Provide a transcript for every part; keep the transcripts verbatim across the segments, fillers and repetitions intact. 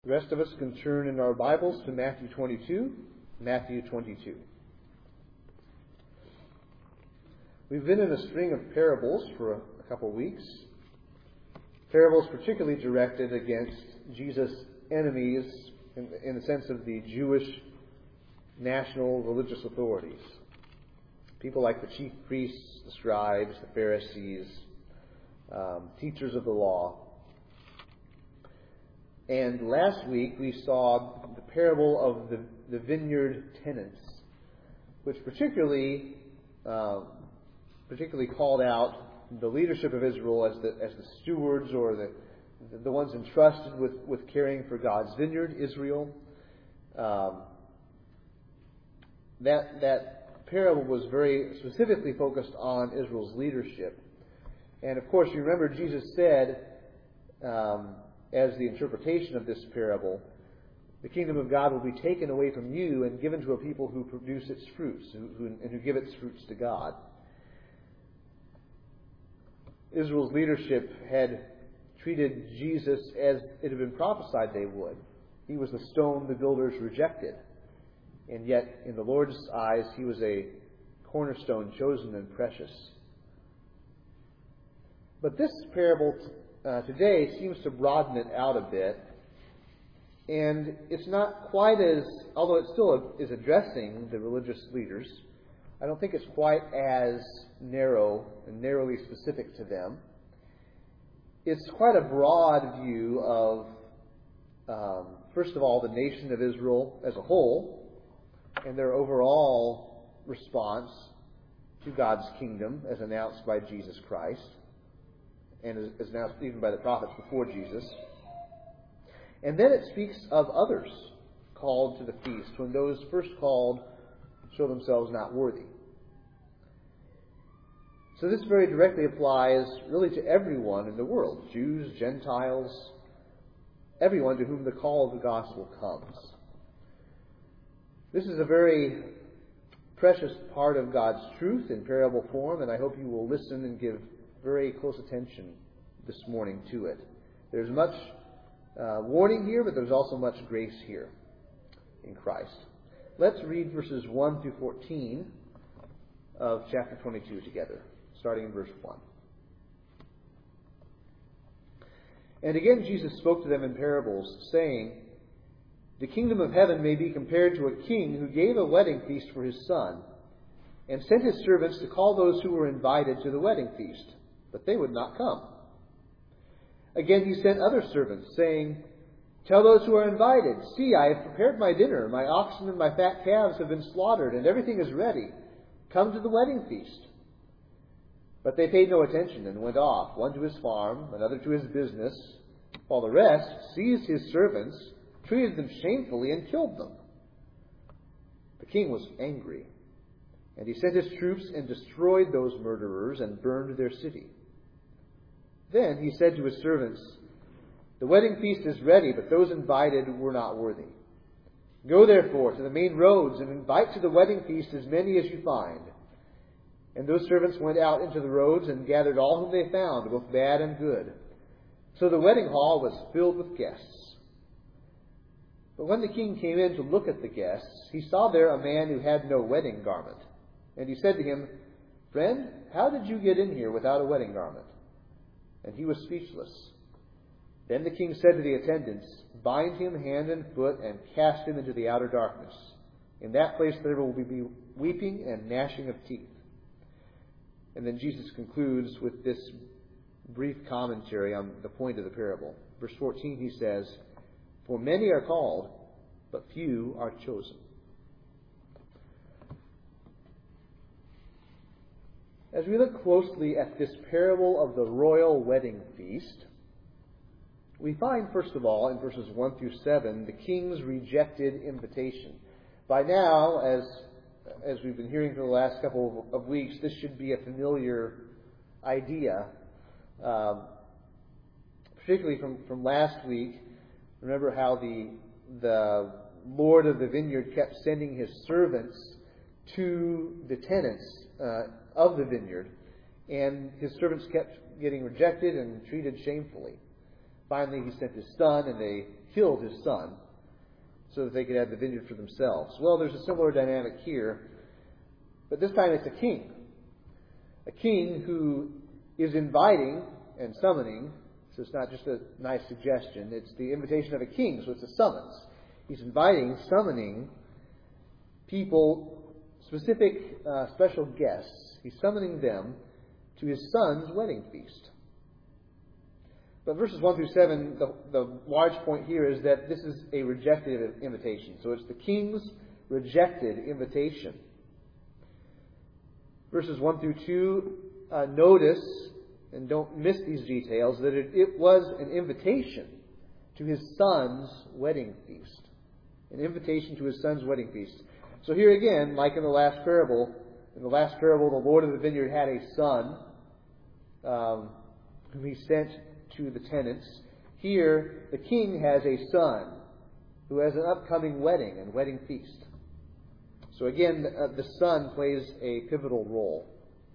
The rest of us can turn in our Bibles to Matthew twenty-two. Matthew twenty-two. We've been in a string of parables for a, a couple of weeks. Parables particularly directed against Jesus' enemies in, in the sense of the Jewish national religious authorities. People like the chief priests, the scribes, the Pharisees, um, teachers of the law. And last week we saw the parable of the, the vineyard tenants, which particularly uh, particularly called out the leadership of Israel as the as the stewards or the the ones entrusted with, with caring for God's vineyard, Israel. Um, that that parable was very specifically focused on Israel's leadership, and of course you remember Jesus said. Um, As the interpretation of this parable, the kingdom of God will be taken away from you and given to a people who produce its fruits who, who, and who give its fruits to God. Israel's leadership had treated Jesus as it had been prophesied they would. He was the stone the builders rejected. And yet, in the Lord's eyes, he was a cornerstone chosen and precious. But this parable Uh, today seems to broaden it out a bit, and it's not quite as, although it still is addressing the religious leaders, I don't think it's quite as narrow and narrowly specific to them. It's quite a broad view of, um, first of all, the nation of Israel as a whole, and their overall response to God's kingdom as announced by Jesus Christ. And is announced even by the prophets before Jesus. And then it speaks of others called to the feast, when those first called show themselves not worthy. So this very directly applies really to everyone in the world, Jews, Gentiles, everyone to whom the call of the gospel comes. This is a very precious part of God's truth in parable form, and I hope you will listen and give very close attention this morning to it. There's much uh, warning here, but there's also much grace here in Christ. Let's read verses one through fourteen of chapter twenty-two together, starting in verse one. And again Jesus spoke to them in parables, saying, "The kingdom of heaven may be compared to a king who gave a wedding feast for his son, and sent his servants to call those who were invited to the wedding feast. But they would not come. Again he sent other servants, saying, 'Tell those who are invited, see, I have prepared my dinner. My oxen and my fat calves have been slaughtered, and everything is ready. Come to the wedding feast.' But they paid no attention and went off, one to his farm, another to his business, while the rest seized his servants, treated them shamefully, and killed them. The king was angry, and he sent his troops and destroyed those murderers and burned their city. Then he said to his servants, 'The wedding feast is ready, but those invited were not worthy. Go therefore to the main roads and invite to the wedding feast as many as you find.' And those servants went out into the roads and gathered all whom they found, both bad and good. So the wedding hall was filled with guests. But when the king came in to look at the guests, he saw there a man who had no wedding garment. And he said to him, 'Friend, how did you get in here without a wedding garment?' And he was speechless. Then the king said to the attendants, 'Bind him hand and foot and cast him into the outer darkness. In that place there will be weeping and gnashing of teeth.'" And then Jesus concludes with this brief commentary on the point of the parable. Verse fourteen, he says, "For many are called, but few are chosen." As we look closely at this parable of the royal wedding feast, we find, first of all, in verses one through seven, the king's rejected invitation. By now, as as we've been hearing for the last couple of weeks, this should be a familiar idea, um, particularly from, from last week. Remember how the the Lord of the vineyard kept sending his servants to the tenants uh, of the vineyard, and his servants kept getting rejected and treated shamefully. finally he sent his son, and they killed his son so that they could have the vineyard for themselves. Well, there's a similar dynamic here, but this time it's a king. A king who is inviting and summoning, so it's not just a nice suggestion, it's the invitation of a king, so it's a summons. He's inviting, summoning people, specific uh, special guests. He's summoning them to his son's wedding feast. But verses one through seven, the, the large point here is that this is a rejected invitation. So it's the king's rejected invitation. Verses one through two, uh, notice, and don't miss these details, that it, it was an invitation to his son's wedding feast. An invitation to his son's wedding feast. So here again, like in the last parable, in the last parable, the Lord of the vineyard had a son um, whom he sent to the tenants. Here, the king has a son who has an upcoming wedding and wedding feast. So again, the, uh, the son plays a pivotal role.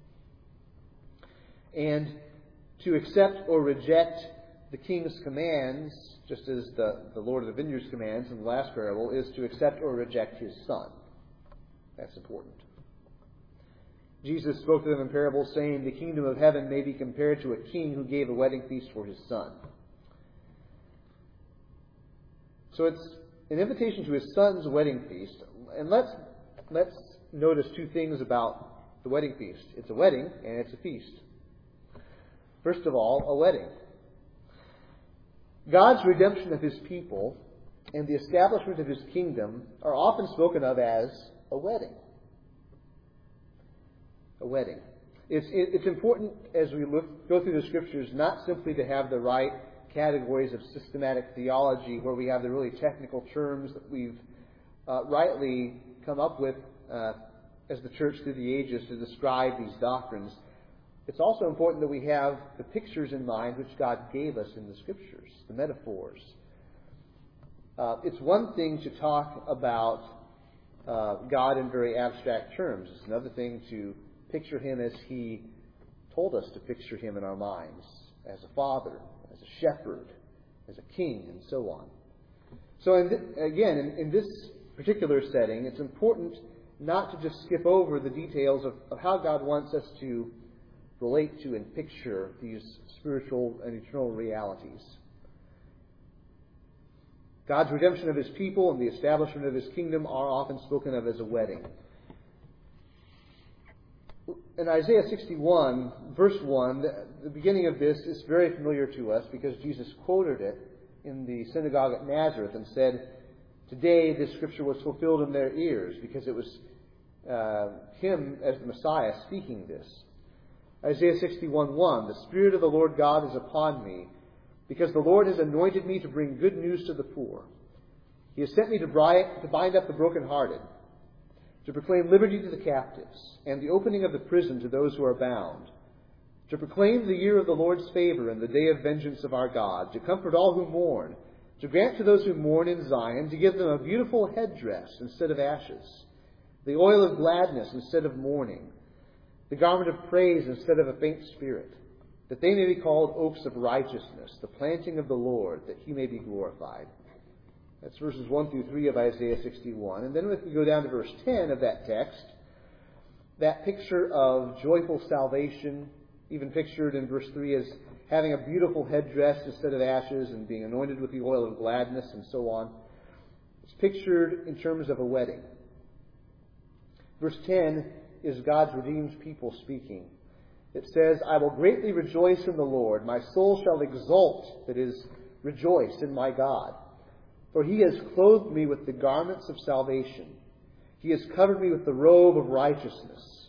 And to accept or reject the king's commands, just as the, the Lord of the vineyard's commands in the last parable, is to accept or reject his son. That's important. Jesus spoke to them in parables, saying, "The kingdom of heaven may be compared to a king who gave a wedding feast for his son." So it's an invitation to his son's wedding feast. And let's let's notice two things about the wedding feast. It's a wedding and it's a feast. First of all, a wedding. God's redemption of his people and the establishment of his kingdom are often spoken of as a wedding. A wedding. It's, it's important as we look, go through the Scriptures not simply to have the right categories of systematic theology where we have the really technical terms that we've uh, rightly come up with uh, as the church through the ages to describe these doctrines. It's also important that we have the pictures in mind which God gave us in the Scriptures, the metaphors. Uh, it's one thing to talk about uh, God in very abstract terms. It's another thing to picture him as he told us to picture him in our minds, as a father, as a shepherd, as a king, and so on. So in th- again, in, in this particular setting, it's important not to just skip over the details of, of how God wants us to relate to and picture these spiritual and eternal realities. God's redemption of his people and the establishment of his kingdom are often spoken of as a wedding. In Isaiah sixty-one, verse one, the beginning of this is very familiar to us because Jesus quoted it in the synagogue at Nazareth and said, "Today this scripture was fulfilled in their ears," because it was uh, him as the Messiah speaking this. Isaiah sixty-one one, "The Spirit of the Lord God is upon me, because the Lord has anointed me to bring good news to the poor. He has sent me to bind up the brokenhearted, to proclaim liberty to the captives, and the opening of the prison to those who are bound, to proclaim the year of the Lord's favor and the day of vengeance of our God, to comfort all who mourn, to grant to those who mourn in Zion, to give them a beautiful headdress instead of ashes, the oil of gladness instead of mourning, the garment of praise instead of a faint spirit, that they may be called oaks of righteousness, the planting of the Lord, that he may be glorified." That's verses one through three of Isaiah sixty-one. And then if we go down to verse ten of that text, that picture of joyful salvation, even pictured in verse three as having a beautiful headdress instead of ashes and being anointed with the oil of gladness and so on, it's pictured in terms of a wedding. Verse ten is God's redeemed people speaking. It says, "I will greatly rejoice in the Lord. My soul shall exult," that is, rejoice in my God. "For he has clothed me with the garments of salvation. He has covered me with the robe of righteousness."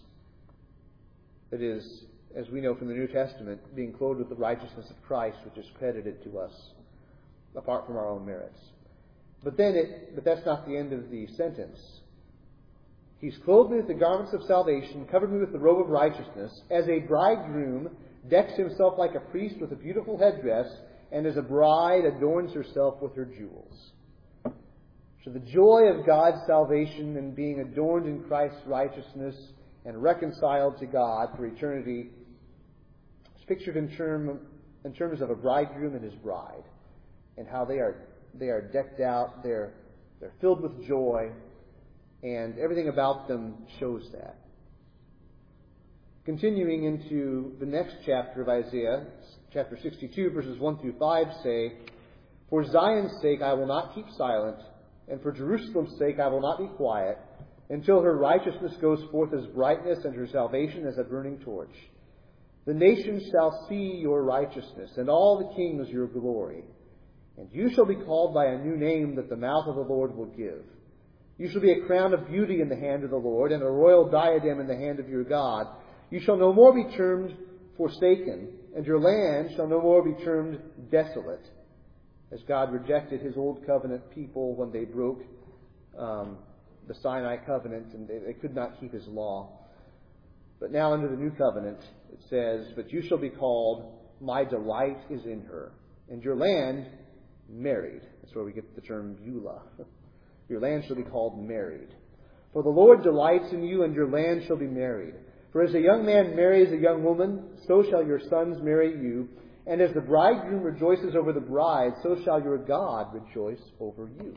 That is, as we know from the New Testament, being clothed with the righteousness of Christ, which is credited to us apart from our own merits. But then it, but that's not the end of the sentence. "He's clothed me with the garments of salvation, covered me with the robe of righteousness, as a bridegroom decks himself like a priest with a beautiful headdress, and as a bride adorns herself with her jewels." So the joy of God's salvation and being adorned in Christ's righteousness and reconciled to God for eternity is pictured in term in terms of a bridegroom and his bride, and how they are they are decked out, they're they're filled with joy, and everything about them shows that. Continuing into the next chapter of Isaiah, chapter sixty-two, verses one through five say, "For Zion's sake I will not keep silent, and for Jerusalem's sake I will not be quiet, until her righteousness goes forth as brightness and her salvation as a burning torch. The nations shall see your righteousness, and all the kings your glory. And you shall be called by a new name that the mouth of the Lord will give. You shall be a crown of beauty in the hand of the Lord, and a royal diadem in the hand of your God. You shall no more be termed forsaken, and your land shall no more be termed desolate." As God rejected his old covenant people when they broke um, the Sinai covenant, and they, they could not keep his law. But now under the new covenant, it says, "But you shall be called, my delight is in her, and your land married." That's where we get the term Beulah. Your land shall be called married. "For the Lord delights in you, and your land shall be married. For as a young man marries a young woman, so shall your sons marry you. And as the bridegroom rejoices over the bride, so shall your God rejoice over you."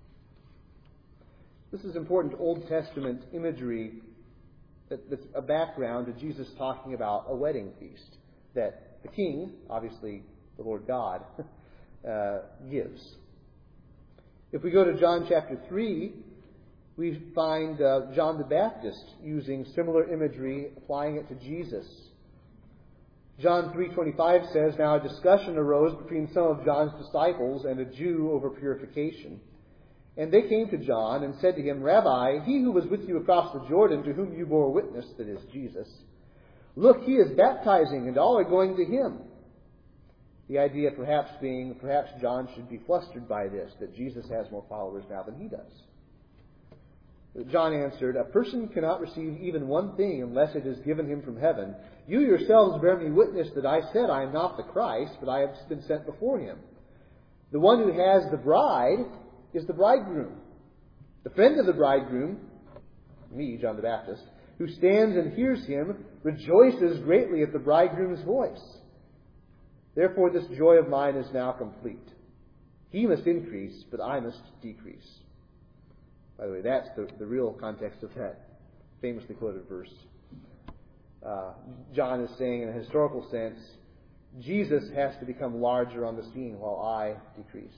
This is important Old Testament imagery that's a background to Jesus talking about a wedding feast that the king, obviously the Lord God, uh, gives. If we go to John chapter three, we find uh, John the Baptist using similar imagery, applying it to Jesus. John three twenty-five says, "Now a discussion arose between some of John's disciples and a Jew over purification. And they came to John and said to him, 'Rabbi, he who was with you across the Jordan, to whom you bore witness,'" that is Jesus, "'look, he is baptizing, and all are going to him.'" The idea perhaps being, perhaps John should be flustered by this, that Jesus has more followers now than he does. John answered, "A person cannot receive even one thing unless it is given him from heaven. You yourselves bear me witness that I said I am not the Christ, but I have been sent before him. The one who has the bride is the bridegroom. The friend of the bridegroom," me, John the Baptist, "who stands and hears him, rejoices greatly at the bridegroom's voice. Therefore this joy of mine is now complete. He must increase, but I must decrease." By the way, that's the, the real context of that famously quoted verse. Uh, John is saying, in a historical sense, Jesus has to become larger on the scene while I decrease.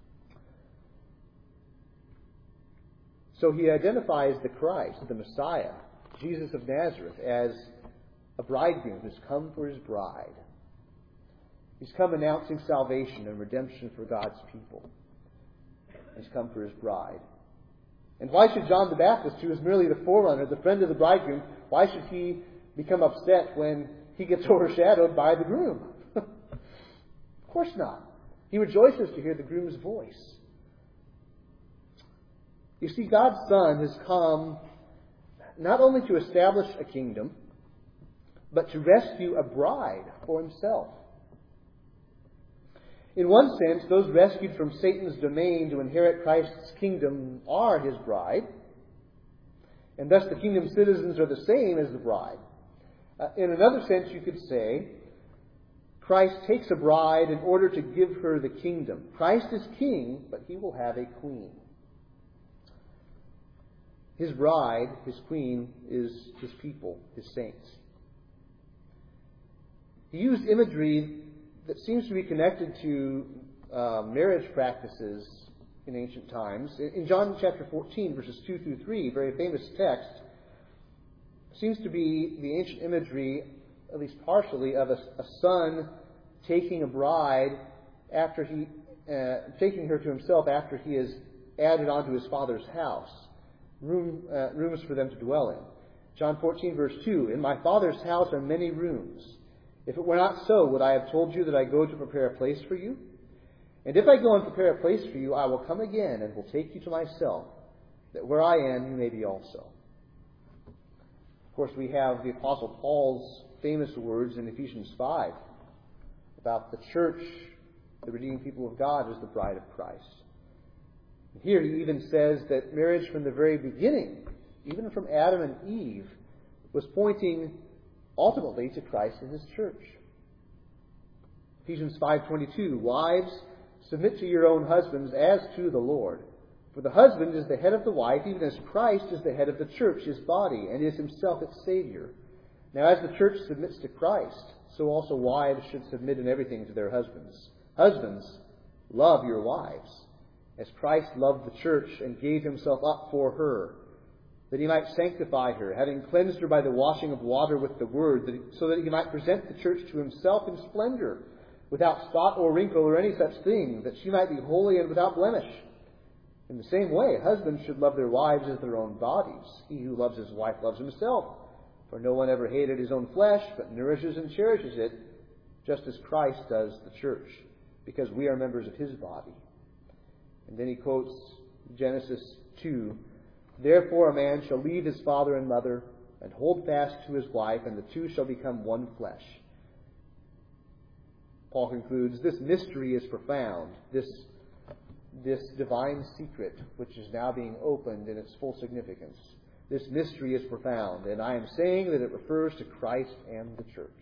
So he identifies the Christ, the Messiah, Jesus of Nazareth, as a bridegroom who's come for his bride. He's come announcing salvation and redemption for God's people. He's come for his bride. And why should John the Baptist, who is merely the forerunner, the friend of the bridegroom, why should he become upset when he gets overshadowed by the groom? Of course not. He rejoices to hear the groom's voice. You see, God's Son has come not only to establish a kingdom, but to rescue a bride for himself. In one sense, those rescued from Satan's domain to inherit Christ's kingdom are his bride, and thus the kingdom's citizens are the same as the bride. Uh, in another sense, you could say, Christ takes a bride in order to give her the kingdom. Christ is king, but he will have a queen. His bride, his queen, is his people, his saints. He used imagery that seems to be connected to uh, marriage practices in ancient times. In John chapter fourteen, verses two through three, a very famous text, seems to be the ancient imagery, at least partially, of a, a son taking a bride after he, uh, taking her to himself after he has added onto his father's house, room, uh, rooms for them to dwell in. John fourteen, verse two, "In my Father's house are many rooms. If it were not so, would I have told you that I go to prepare a place for you? And if I go and prepare a place for you, I will come again and will take you to myself, that where I am, you may be also." Of course, we have the Apostle Paul's famous words in Ephesians five about the church, the redeemed people of God, as the bride of Christ. Here he even says that marriage from the very beginning, even from Adam and Eve, was pointing ultimately to Christ and his church. Ephesians five twenty-two, wives, submit to your own husbands as to the Lord. For the husband is the head of the wife, even as Christ is the head of the church, his body, and is himself its Savior. Now as the church submits to Christ, so also wives should submit in everything to their husbands. Husbands, love your wives, as Christ loved the church and gave himself up for her, that he might sanctify her, having cleansed her by the washing of water with the word, that, so that he might present the church to himself in splendor, without spot or wrinkle or any such thing, that she might be holy and without blemish. In the same way, husbands should love their wives as their own bodies. He who loves his wife loves himself. For no one ever hated his own flesh, but nourishes and cherishes it, just as Christ does the church, because we are members of his body. And then he quotes Genesis two, therefore a man shall leave his father and mother, and hold fast to his wife, and the two shall become one flesh. Paul concludes, this mystery is profound, this, this divine secret, which is now being opened in its full significance. This mystery is profound, and I am saying that it refers to Christ and the church.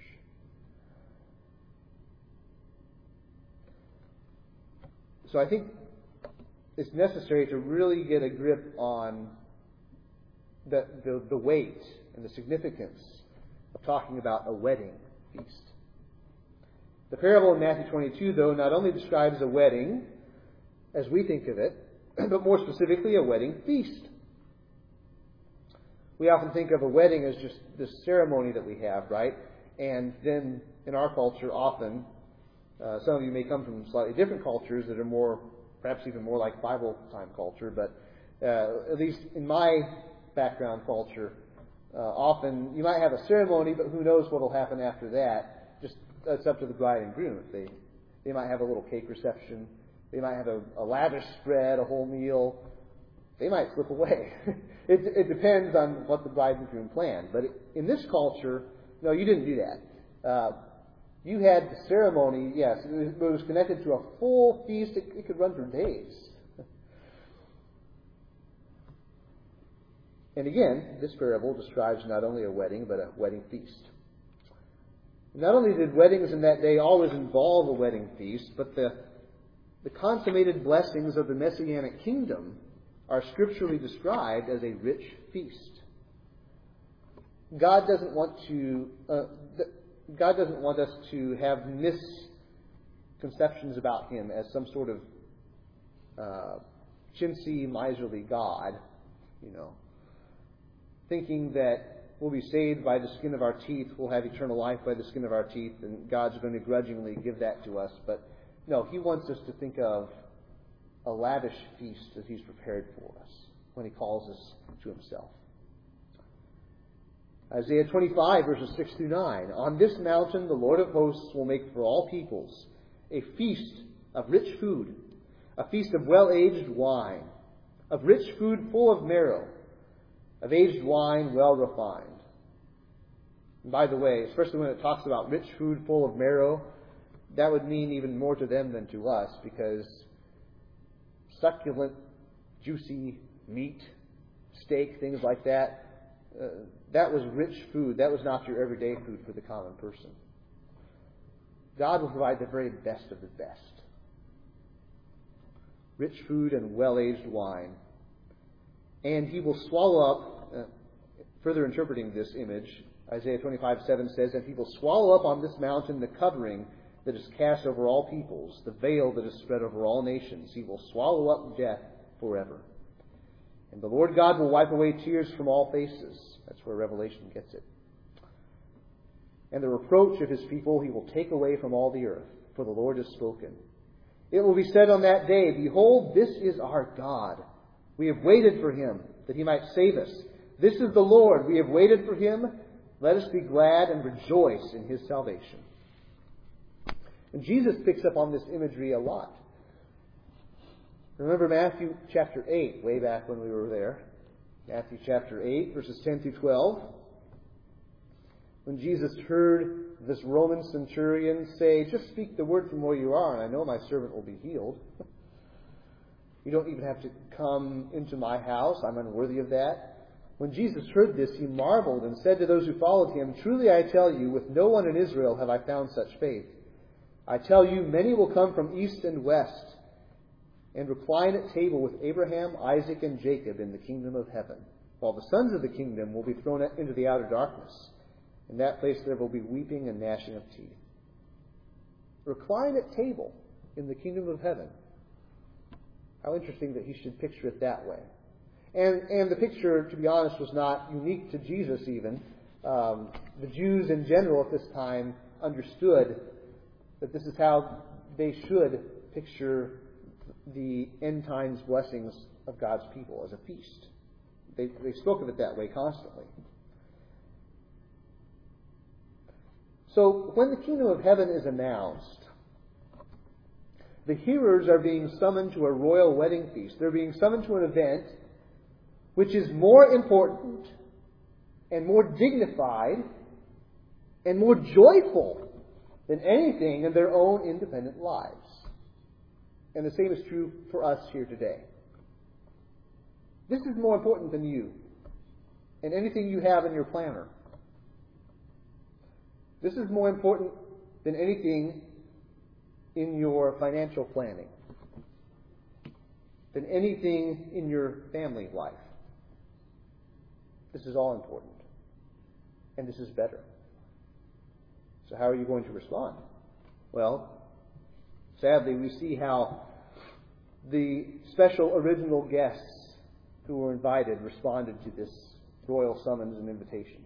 So I think it's necessary to really get a grip on the, the, the weight and the significance of talking about a wedding feast. The parable in Matthew twenty-two, though, not only describes a wedding as we think of it, but more specifically a wedding feast. We often think of a wedding as just this ceremony that we have, right? And then in our culture, often, uh, some of you may come from slightly different cultures that are more, perhaps even more like Bible time culture, but uh, at least in my background culture, uh, often you might have a ceremony, but who knows what will happen after that. Just it's up to the bride and groom. If they, they might have a little cake reception. They might have a, a lavish spread, a whole meal. They might slip away. it, it depends on what the bride and groom planned. But in this culture, no, you didn't do that. Uh, you had the ceremony, yes, it was, it was connected to a full feast. It, it could run for days. And again, this parable describes not only a wedding, but a wedding feast. Not only did weddings in that day always involve a wedding feast, but the, the consummated blessings of the Messianic kingdom are scripturally described as a rich feast. God doesn't want to uh, God doesn't want us to have misconceptions about him as some sort of uh, chintzy, miserly God, you know, thinking that we'll be saved by the skin of our teeth, we'll have eternal life by the skin of our teeth, and God's going to grudgingly give that to us. But no, he wants us to think of a lavish feast that he's prepared for us when he calls us to himself. Isaiah twenty-five, verses six through nine. On this mountain the Lord of hosts will make for all peoples a feast of rich food, a feast of well-aged wine, of rich food full of marrow, of aged wine well refined. And by the way, especially when it talks about rich food full of marrow, that would mean even more to them than to us, because succulent, juicy meat, steak, things like that, uh, that was rich food. That was not your everyday food for the common person. God will provide the very best of the best. Rich food and well-aged wine. And he will swallow up, uh, further interpreting this image, Isaiah twenty-five seven says, and he will swallow up on this mountain the covering that is cast over all peoples, the veil that is spread over all nations. He will swallow up death forever. And the Lord God will wipe away tears from all faces. That's where Revelation gets it. And the reproach of his people he will take away from all the earth, for the Lord has spoken. It will be said on that day, behold, this is our God. We have waited for him, that he might save us. This is the Lord. We have waited for him. Let us be glad and rejoice in his salvation. And Jesus picks up on this imagery a lot. Remember Matthew chapter eight, way back when we were there. Matthew chapter eight, verses ten through twelve. When Jesus heard this Roman centurion say, just speak the word from where you are, and I know my servant will be healed. You don't even have to come into my house. I'm unworthy of that. When Jesus heard this, he marveled and said to those who followed him, truly I tell you, with no one in Israel have I found such faith. I tell you, many will come from east and west and recline at table with Abraham, Isaac, and Jacob in the kingdom of heaven, while the sons of the kingdom will be thrown into the outer darkness. In that place there will be weeping and gnashing of teeth. Recline at table in the kingdom of heaven. How interesting that he should picture it that way. And, and the picture, to be honest, was not unique to Jesus even. Um, the Jews in general at this time understood that this is how they should picture the end times blessings of God's people, as a feast. They, they spoke of it that way constantly. So when the kingdom of heaven is announced, the hearers are being summoned to a royal wedding feast. They're being summoned to an event which is more important and more dignified and more joyful than anything in their own independent lives. And the same is true for us here today. This is more important than you and anything you have in your planner. This is more important than anything in your financial planning, than anything in your family life. This is all important. And this is better. So how are you going to respond? Well, sadly, we see how the special original guests who were invited responded to this royal summons and invitation.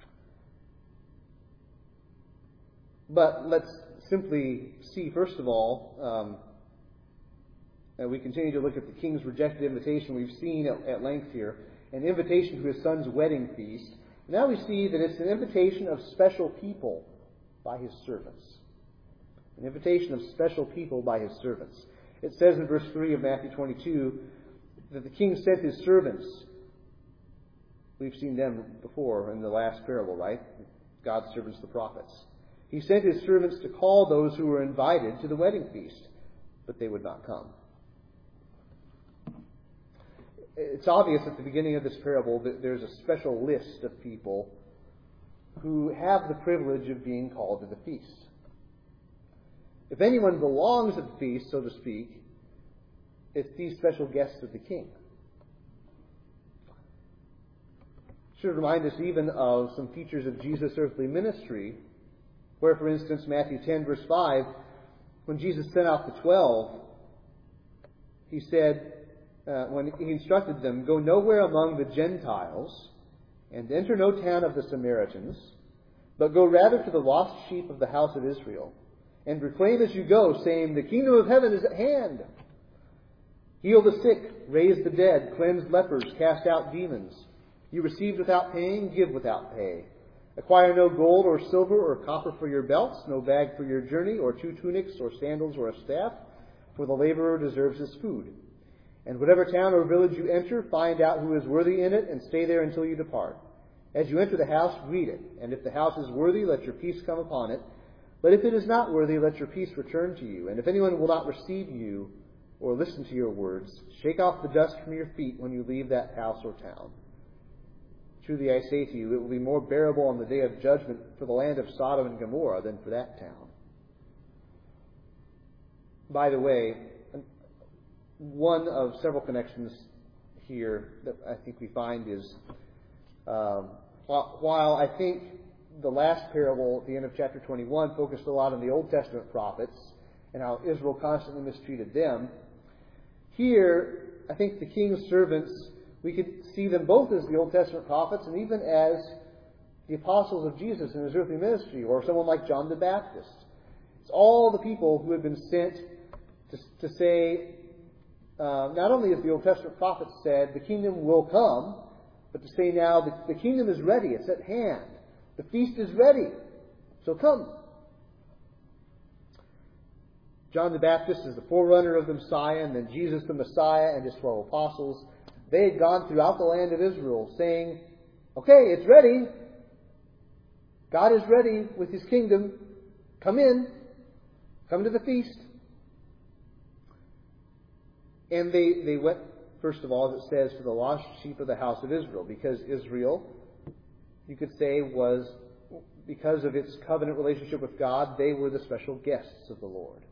But let's simply see, first of all, um, and we continue to look at the king's rejected invitation we've seen at, at length here, an invitation to his son's wedding feast. Now we see that it's an invitation of special people by his servants. An invitation of special people by his servants. It says in verse three of Matthew twenty-two that the king sent his servants. We've seen them before in the last parable, right? God's servants, the prophets. He sent his servants to call those who were invited to the wedding feast, but they would not come. It's obvious at the beginning of this parable that there's a special list of people who have the privilege of being called to the feast. If anyone belongs at the feast, so to speak, it's these special guests of the king. It should remind us even of some features of Jesus' earthly ministry, where, for instance, Matthew ten, verse five, when Jesus sent out the twelve, he said, uh, when he instructed them, "Go nowhere among the Gentiles, and enter no town of the Samaritans, but go rather to the lost sheep of the house of Israel, and proclaim as you go, saying, the kingdom of heaven is at hand. Heal the sick, raise the dead, cleanse lepers, cast out demons. You received without paying, give without pay. Acquire no gold or silver or copper for your belts, no bag for your journey, or two tunics or sandals or a staff, for the laborer deserves his food. And whatever town or village you enter, find out who is worthy in it, and stay there until you depart. As you enter the house, greet it. And if the house is worthy, let your peace come upon it. But if it is not worthy, let your peace return to you. And if anyone will not receive you or listen to your words, shake off the dust from your feet when you leave that house or town. Truly I say to you, it will be more bearable on the day of judgment for the land of Sodom and Gomorrah than for that town." By the way, one of several connections here that I think we find is, um, while, while I think the last parable at the end of chapter twenty-one focused a lot on the Old Testament prophets and how Israel constantly mistreated them, here I think the king's servants, we could see them both as the Old Testament prophets and even as the apostles of Jesus in his earthly ministry, or someone like John the Baptist. It's all the people who had been sent to, to say, uh, not only as the Old Testament prophets said, the kingdom will come, but to say now that the kingdom is ready, it's at hand. The feast is ready, so come. John the Baptist is the forerunner of the Messiah, and then Jesus the Messiah and his twelve apostles. They had gone throughout the land of Israel saying, okay, it's ready. God is ready with his kingdom. Come in. Come to the feast. And they, they went, first of all, as it says, to the lost sheep of the house of Israel, because Israel, you could say, was because of its covenant relationship with God, they were the special guests of the Lord.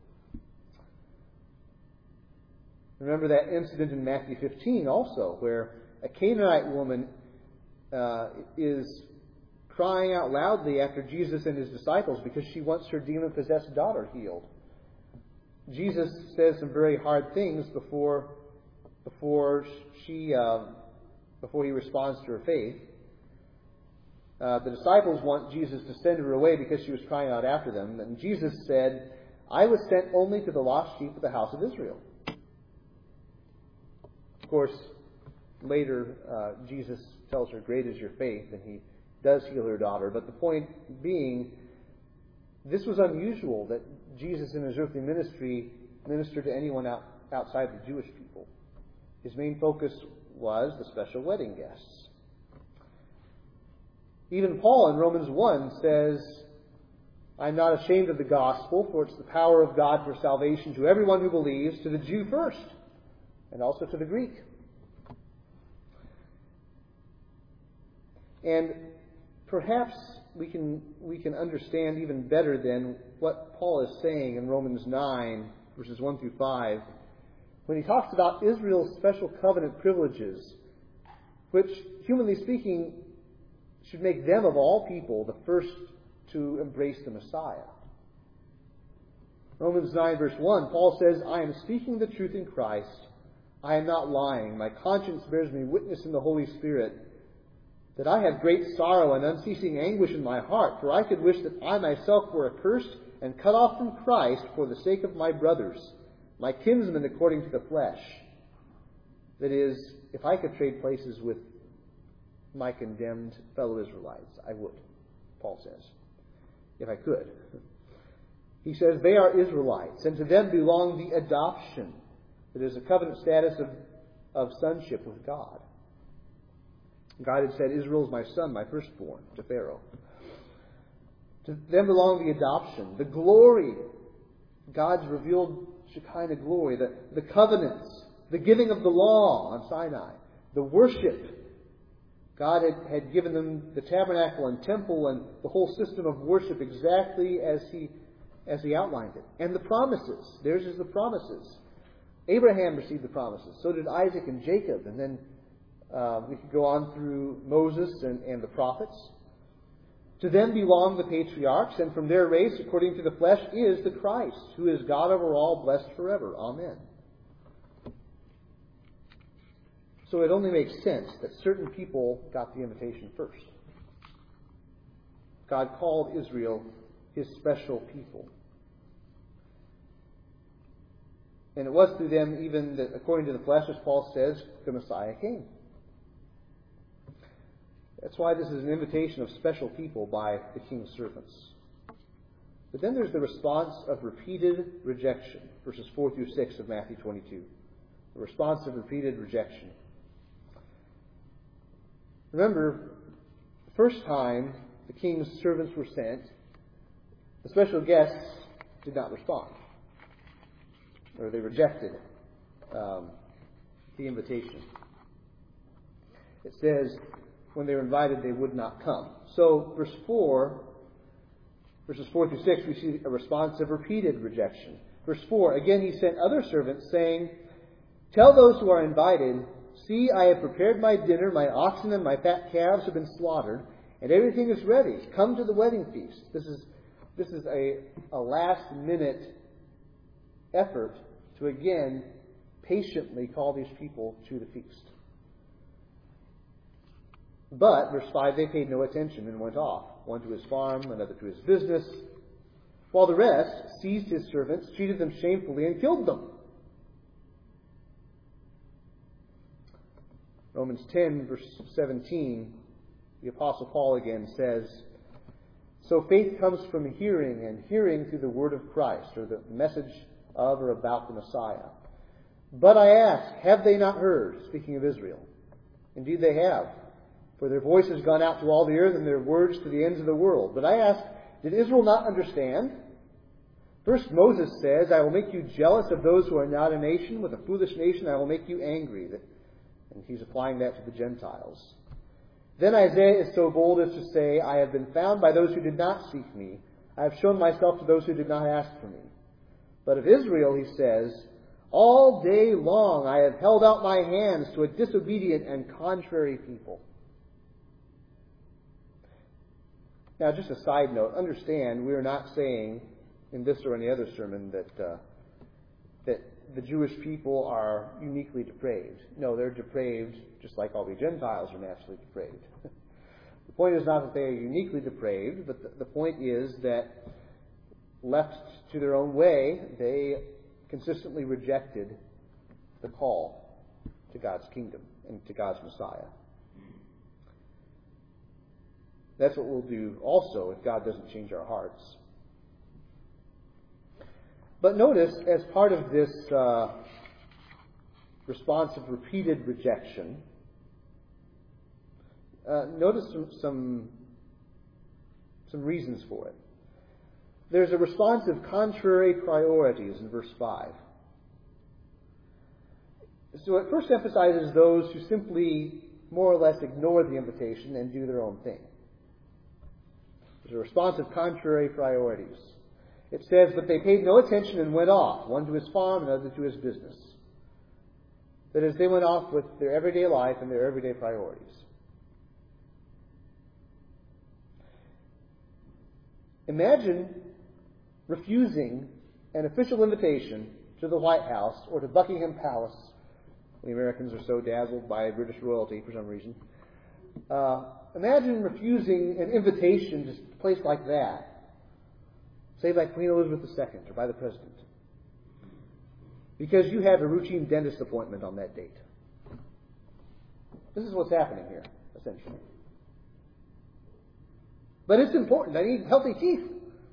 Remember that incident in Matthew fifteen also, where a Canaanite woman uh, is crying out loudly after Jesus and his disciples because she wants her demon-possessed daughter healed. Jesus says some very hard things before before she uh, before he responds to her faith. Uh, the disciples want Jesus to send her away because she was crying out after them. And Jesus said, "I was sent only to the lost sheep of the house of Israel." Of course, later uh, Jesus tells her, "Great is your faith," and he does heal her daughter. But the point being, this was unusual that Jesus in his earthly ministry ministered to anyone out, outside the Jewish people. His main focus was the special wedding guests. Even Paul in Romans one says, "I'm not ashamed of the gospel, for it's the power of God for salvation to everyone who believes, to the Jew first, and also to the Greek." And perhaps we can we can understand even better than what Paul is saying in Romans nine, verses one through five, when he talks about Israel's special covenant privileges, which, humanly speaking, should make them of all people the first to embrace the Messiah. Romans nine, verse one, Paul says, "I am speaking the truth in Christ. I am not lying. My conscience bears me witness in the Holy Spirit that I have great sorrow and unceasing anguish in my heart, for I could wish that I myself were accursed and cut off from Christ for the sake of my brothers, my kinsmen according to the flesh." That is, if I could trade places with my condemned fellow Israelites, I would, Paul says, if I could. He says, they are Israelites, and to them belong the adoption, that is, a covenant status of, of sonship with God. God had said, "Israel is my son, my firstborn," to Pharaoh. To them belong the adoption, the glory, God's revealed Shekinah glory, the, the covenants, the giving of the law on Sinai, the worship. God had, had given them the tabernacle and temple and the whole system of worship exactly as He as He outlined it. And the promises. Theirs is the promises. Abraham received the promises. So did Isaac and Jacob. And then uh, we could go on through Moses and, and the prophets. To them belong the patriarchs, and from their race, according to the flesh, is the Christ, who is God over all, blessed forever. Amen. So it only makes sense that certain people got the invitation first. God called Israel His special people. And it was through them even that, according to the flesh, as Paul says, the Messiah came. That's why this is an invitation of special people by the king's servants. But then there's the response of repeated rejection, verses four through six of Matthew twenty-two. The response of repeated rejection. Remember, the first time the king's servants were sent, the special guests did not respond. Or they rejected um, the invitation. It says, when they were invited, they would not come. So, verse four, verses four through six, we see a response of repeated rejection. Verse four, again he sent other servants, saying, "Tell those who are invited, see, I have prepared my dinner, my oxen and my fat calves have been slaughtered, and everything is ready. Come to the wedding feast." This is this is a, a last-minute effort to again patiently call these people to the feast. But, verse five, they paid no attention and went off, one to his farm, another to his business, while the rest seized his servants, treated them shamefully, and killed them. Romans ten, verse seventeen, the Apostle Paul again says, "So faith comes from hearing, and hearing through the word of Christ," or the message of or about the Messiah. "But I ask, have they not heard?" Speaking of Israel. Indeed they have. "For their voice has gone out to all the earth, and their words to the ends of the world. But I ask, did Israel not understand? First Moses says, 'I will make you jealous of those who are not a nation. With a foolish nation I will make you angry.'" And he's applying that to the Gentiles. Then Isaiah is so bold as to say, I have been found by those who did not seek me. I have shown myself to those who did not ask for me. But of Israel, he says, all day long I have held out my hands to a disobedient and contrary people. Now, just a side note, understand we are not saying in this or any other sermon that uh, that the Jewish people are uniquely depraved. No, they're depraved just like all we Gentiles are naturally depraved. The point is not that they are uniquely depraved, but the, the point is that left to their own way, they consistently rejected the call to God's kingdom and to God's Messiah. That's what we'll do also if God doesn't change our hearts. But notice, as part of this uh, response of repeated rejection, uh, notice some, some, some reasons for it. There's a response of contrary priorities in verse five. So it first emphasizes those who simply more or less ignore the invitation and do their own thing. There's a response of contrary priorities. It says, but they paid no attention and went off, one to his farm, another to his business. That is, they went off with their everyday life and their everyday priorities. Imagine refusing an official invitation to the White House or to Buckingham Palace. The Americans are so dazzled by British royalty for some reason. Uh, imagine refusing an invitation to a place like that, say by Queen Elizabeth the Second or by the President, because you have a routine dentist appointment on that date. This is what's happening here, essentially. But it's important. I need healthy teeth.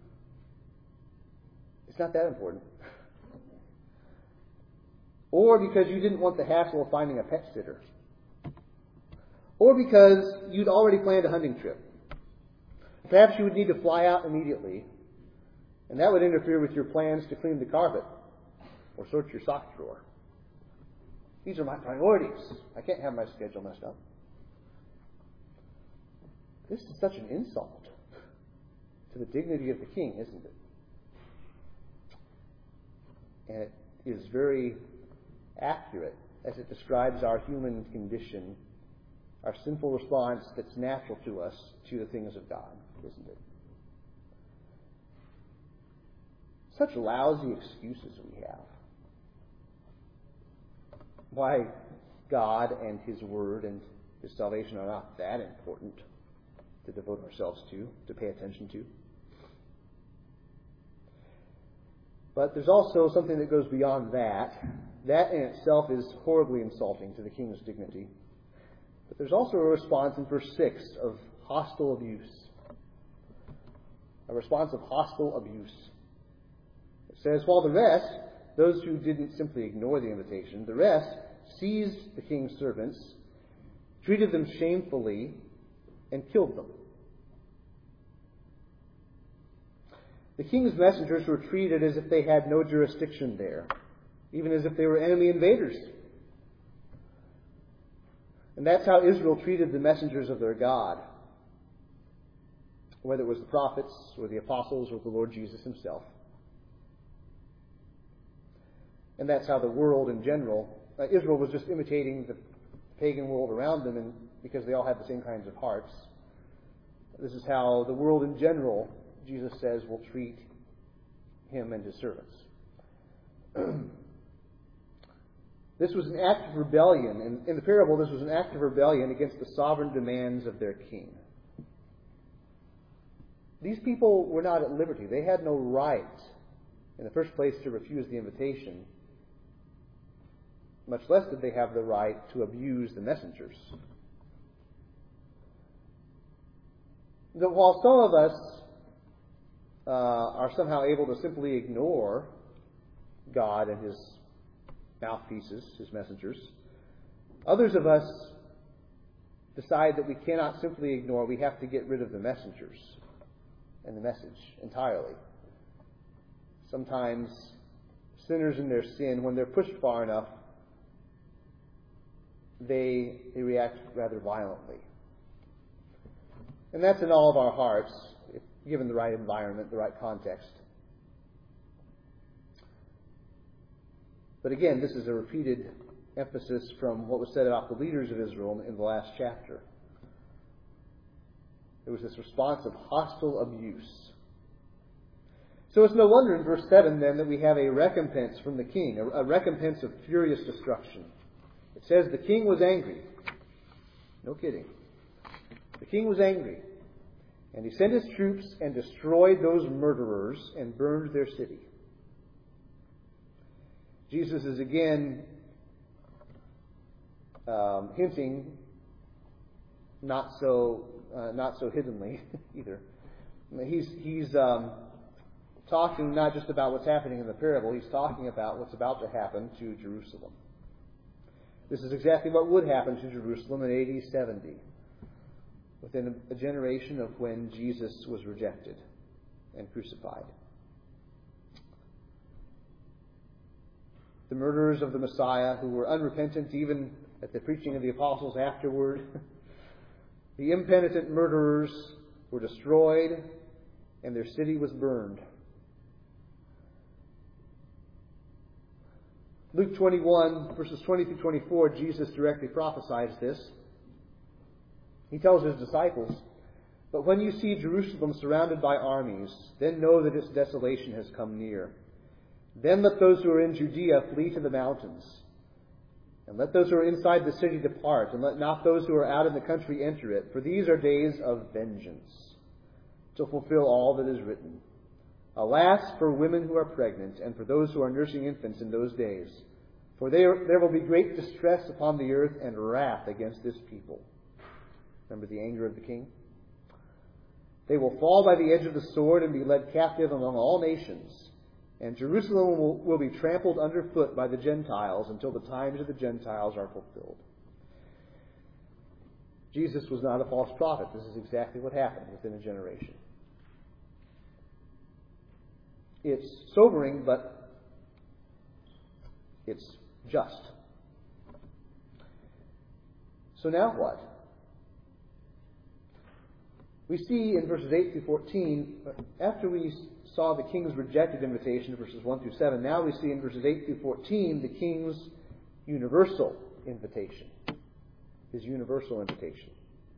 It's not that important. Or because you didn't want the hassle of finding a pet sitter. Or because you'd already planned a hunting trip. Perhaps you would need to fly out immediately, and that would interfere with your plans to clean the carpet or sort your sock drawer. These are my priorities. I can't have my schedule messed up. This is such an insult to the dignity of the king, isn't it? And it is very accurate as it describes our human condition, our sinful response that's natural to us to the things of God, isn't it? Such lousy excuses we have. Why God and His Word and His salvation are not that important to devote ourselves to, to pay attention to. But there's also something that goes beyond that. That in itself is horribly insulting to the king's dignity. But there's also a response in verse six of hostile abuse. A response of hostile abuse. It says, while the rest, those who didn't simply ignore the invitation, the rest seized the king's servants, treated them shamefully, and killed them. The king's messengers were treated as if they had no jurisdiction there, even as if they were enemy invaders. And that's how Israel treated the messengers of their God, whether it was the prophets or the apostles or the Lord Jesus Himself. And that's how the world in general, uh, Israel was just imitating the pagan world around them, and because they all had the same kinds of hearts. This is how the world in general, Jesus says, will treat Him and His servants. This was an act of rebellion. And in the parable, this was an act of rebellion against the sovereign demands of their king. These people were not at liberty. They had no right, in the first place, to refuse the invitation. Much less did they have the right to abuse the messengers. That while some of us uh, are somehow able to simply ignore God and His mouthpieces, His messengers, others of us decide that we cannot simply ignore, we have to get rid of the messengers and the message entirely. Sometimes sinners in their sin, when they're pushed far enough, they, they react rather violently. And that's in all of our hearts, if given the right environment, the right context. But again, this is a repeated emphasis from what was said about the leaders of Israel in the last chapter. There was this response of hostile abuse. So it's no wonder in verse seven then that we have a recompense from the king, a, a recompense of furious destruction. It says the king was angry. No kidding. The king was angry. And he sent his troops and destroyed those murderers and burned their city. Jesus is again um, hinting, not so uh, not so hiddenly either. He's he's um, talking not just about what's happening in the parable. He's talking about what's about to happen to Jerusalem. This is exactly what would happen to Jerusalem in A D seventy, within a generation of when Jesus was rejected and crucified. The murderers of the Messiah, who were unrepentant even at the preaching of the apostles afterward, the impenitent murderers were destroyed and their city was burned. Luke twenty-one, verses twenty through twenty-four, Jesus directly prophesies this. He tells his disciples, "But when you see Jerusalem surrounded by armies, then know that its desolation has come near. Then let those who are in Judea flee to the mountains. And let those who are inside the city depart, and let not those who are out in the country enter it, for these are days of vengeance, to fulfill all that is written. Alas, for women who are pregnant, and for those who are nursing infants in those days. For there, there will be great distress upon the earth and wrath against this people." Remember the anger of the king? "They will fall by the edge of the sword and be led captive among all nations. And Jerusalem will, will be trampled underfoot by the Gentiles until the times of the Gentiles are fulfilled." Jesus was not a false prophet. This is exactly what happened within a generation. It's sobering, but it's just. So now what? We see in verses eight through fourteen, after we saw the king's rejected invitation, verses one through seven, now we see in verses eight through fourteen the king's universal invitation. His universal invitation.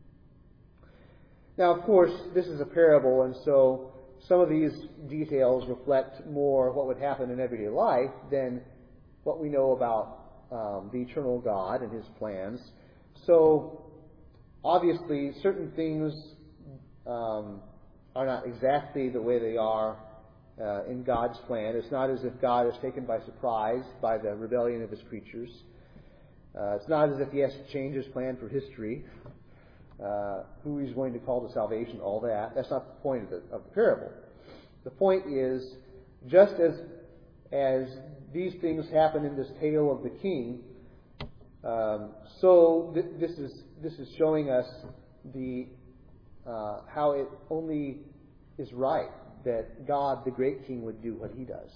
Now, of course, this is a parable, and so some of these details reflect more what would happen in everyday life than what we know about um, the eternal God and his plans. So, obviously, certain things um, are not exactly the way they are uh, in God's plan. It's not as if God is taken by surprise by the rebellion of his creatures. Uh, it's not as if he has to change his plan for history, uh, who he's going to call to salvation, all that. That's not the point of the, of the parable. The point is, just as as these things happen in this tale of the king, um, so th- this is this is showing us the uh, how it only is right that God, the great king, would do what he does.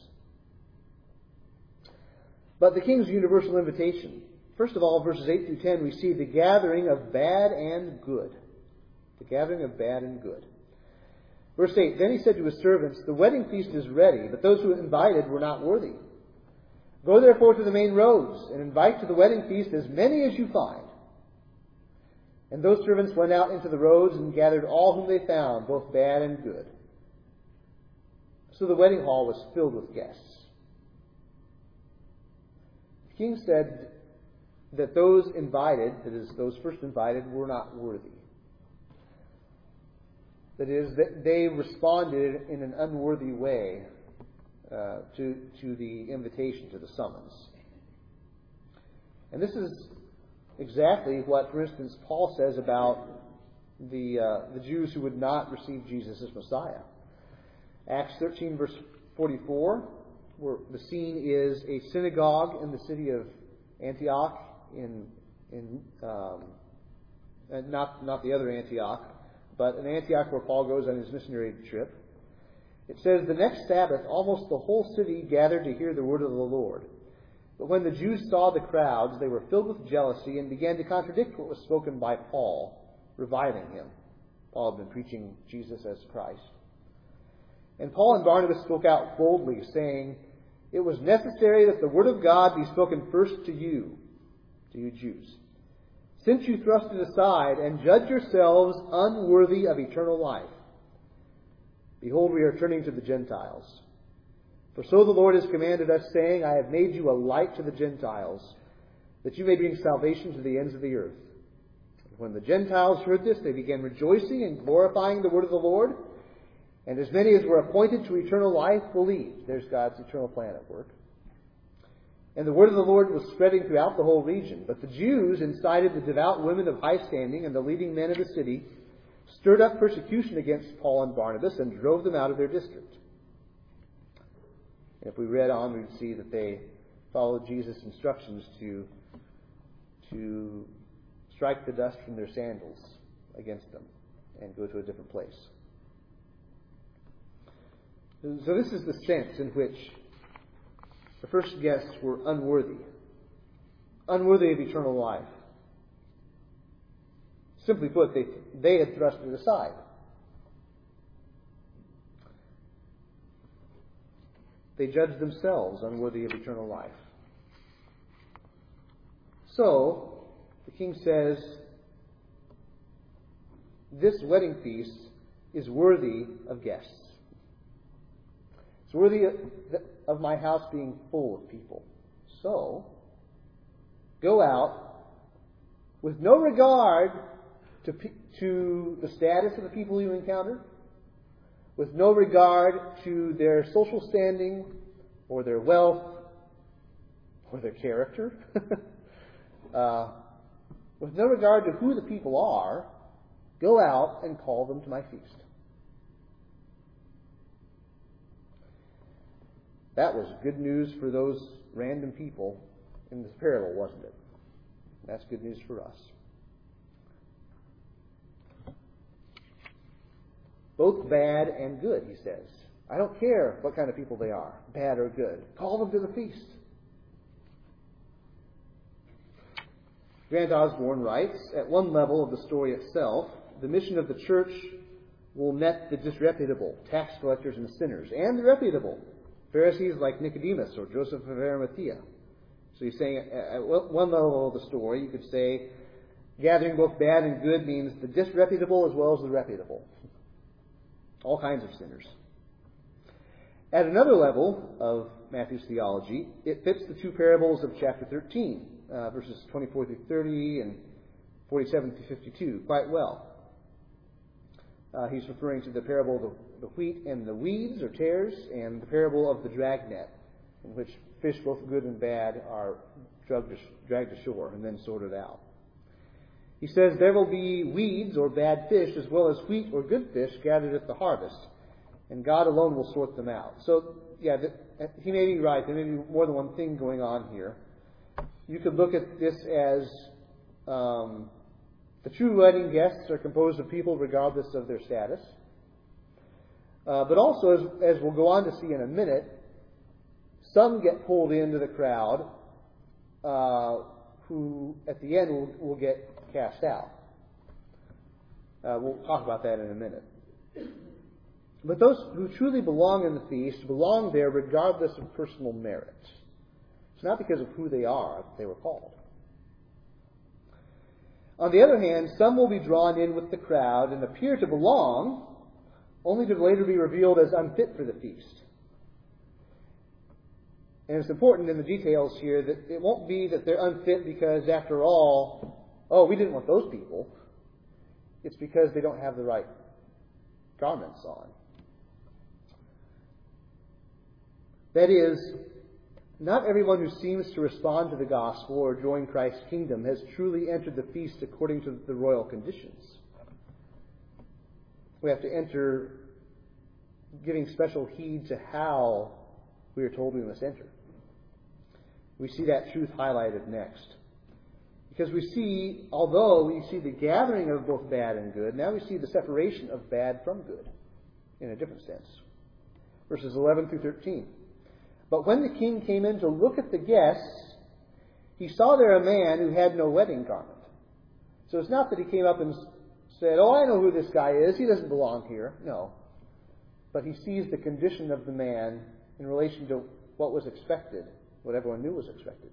But the king's universal invitation. First of all, verses eight through ten, we see the gathering of bad and good. The gathering of bad and good. Verse eight, "Then he said to his servants, the wedding feast is ready, but those who were invited were not worthy. Go therefore to the main roads, and invite to the wedding feast as many as you find. And those servants went out into the roads and gathered all whom they found, both bad and good. So the wedding hall was filled with guests." The king said that those invited, that is, those first invited, were not worthy. That is, that they responded in an unworthy way uh, to, to the invitation, to the summons. And this is exactly what, for instance, Paul says about the uh, the Jews who would not receive Jesus as Messiah. Acts thirteen, verse forty-four, where the scene is a synagogue in the city of Antioch, in in um, and not not the other Antioch, but an Antioch where Paul goes on his missionary trip. It says, "The next Sabbath, almost the whole city gathered to hear the word of the Lord. But when the Jews saw the crowds, they were filled with jealousy and began to contradict what was spoken by Paul, reviling him. Paul had been preaching Jesus as Christ. And Paul and Barnabas spoke out boldly, saying, "It was necessary that the word of God be spoken first to you, to you Jews, since you thrust it aside and judge yourselves unworthy of eternal life. Behold, we are turning to the Gentiles. For so the Lord has commanded us, saying, I have made you a light to the Gentiles, that you may bring salvation to the ends of the earth." When the Gentiles heard this, they began rejoicing and glorifying the word of the Lord. And as many as were appointed to eternal life believed. There's God's eternal plan at work. And the word of the Lord was spreading throughout the whole region. But the Jews incited the devout women of high standing and the leading men of the city, stirred up persecution against Paul and Barnabas, and drove them out of their district. And if we read on, we'd see that they followed Jesus' instructions to, to strike the dust from their sandals against them and go to a different place. So this is the sense in which the first guests were unworthy, unworthy of eternal life. Simply put, they, they had thrust it aside. They judged themselves unworthy of eternal life. So, the king says, this wedding feast is worthy of guests. It's worthy of my house being full of people. So, go out with no regard to, to the status of the people you encounter, with no regard to their social standing or their wealth or their character, uh, with no regard to who the people are, go out and call them to my feast. That was good news for those random people in this parable, wasn't it? That's good news for us. Both bad and good, he says. I don't care what kind of people they are, bad or good. Call them to the feast. Grant Osborne writes, at one level of the story itself, the mission of the church will net the disreputable, tax collectors and sinners, and the reputable, Pharisees like Nicodemus or Joseph of Arimathea. So he's saying at one level of the story, you could say, gathering both bad and good means the disreputable as well as the reputable. All kinds of sinners. At another level of Matthew's theology, it fits the two parables of chapter thirteen, uh, verses twenty-four through thirty and forty-seven through fifty-two, quite well. Uh, he's referring to the parable of the, the wheat and the weeds or tares, and the parable of the dragnet, in which fish, both good and bad, are dragged, dragged ashore and then sorted out. He says there will be weeds or bad fish as well as wheat or good fish gathered at the harvest, and God alone will sort them out. So, yeah, the, he may be right. There may be more than one thing going on here. You could look at this as um, the true wedding guests are composed of people regardless of their status. Uh, but also, as, as we'll go on to see in a minute, some get pulled into the crowd uh, who, at the end, will, will get cast out. Uh, we'll talk about that in a minute. But those who truly belong in the feast belong there regardless of personal merit. It's not because of who they are that they were called. On the other hand, some will be drawn in with the crowd and appear to belong, only to later be revealed as unfit for the feast. And it's important in the details here that it won't be that they're unfit because, after all, oh, we didn't want those people. It's because they don't have the right garments on. That is, not everyone who seems to respond to the gospel or join Christ's kingdom has truly entered the feast according to the royal conditions. We have to enter giving special heed to how we are told we must enter. We see that truth highlighted next. Because we see, although we see the gathering of both bad and good, now we see the separation of bad from good in a different sense. Verses eleven through thirteen. But when the king came in to look at the guests, he saw there a man who had no wedding garment. So it's not that he came up and said, oh, I know who this guy is. He doesn't belong here. No. But he sees the condition of the man in relation to what was expected, what everyone knew was expected.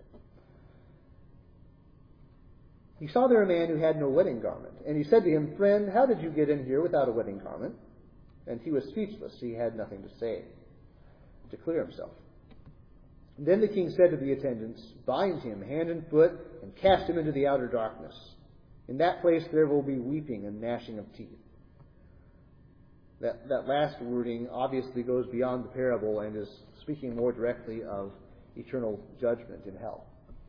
He saw there a man who had no wedding garment. And he said to him, friend, how did you get in here without a wedding garment? And he was speechless. He had nothing to say to clear himself. Then the king said to the attendants, bind him hand and foot and cast him into the outer darkness. In that place there will be weeping and gnashing of teeth. That, that last wording obviously goes beyond the parable and is speaking more directly of eternal judgment in hell.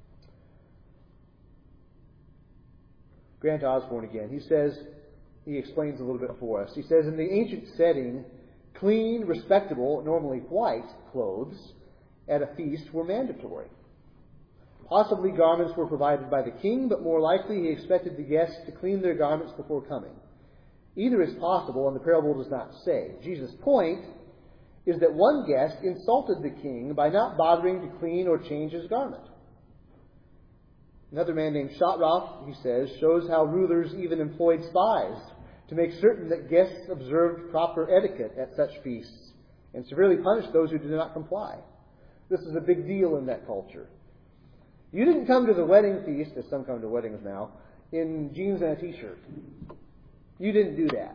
Grant Osborne again. He says, he explains a little bit for us. He says, in the ancient setting, clean, respectable, normally white clothes at a feast were mandatory. Possibly garments were provided by the king, but more likely he expected the guests to clean their garments before coming. Either is possible, and the parable does not say. Jesus' point is that one guest insulted the king by not bothering to clean or change his garment. Another man named Shotroff, he says, shows how rulers even employed spies to make certain that guests observed proper etiquette at such feasts and severely punished those who did not comply. This is a big deal in that culture. You didn't come to the wedding feast, as some come to weddings now, in jeans and a t-shirt. You didn't do that.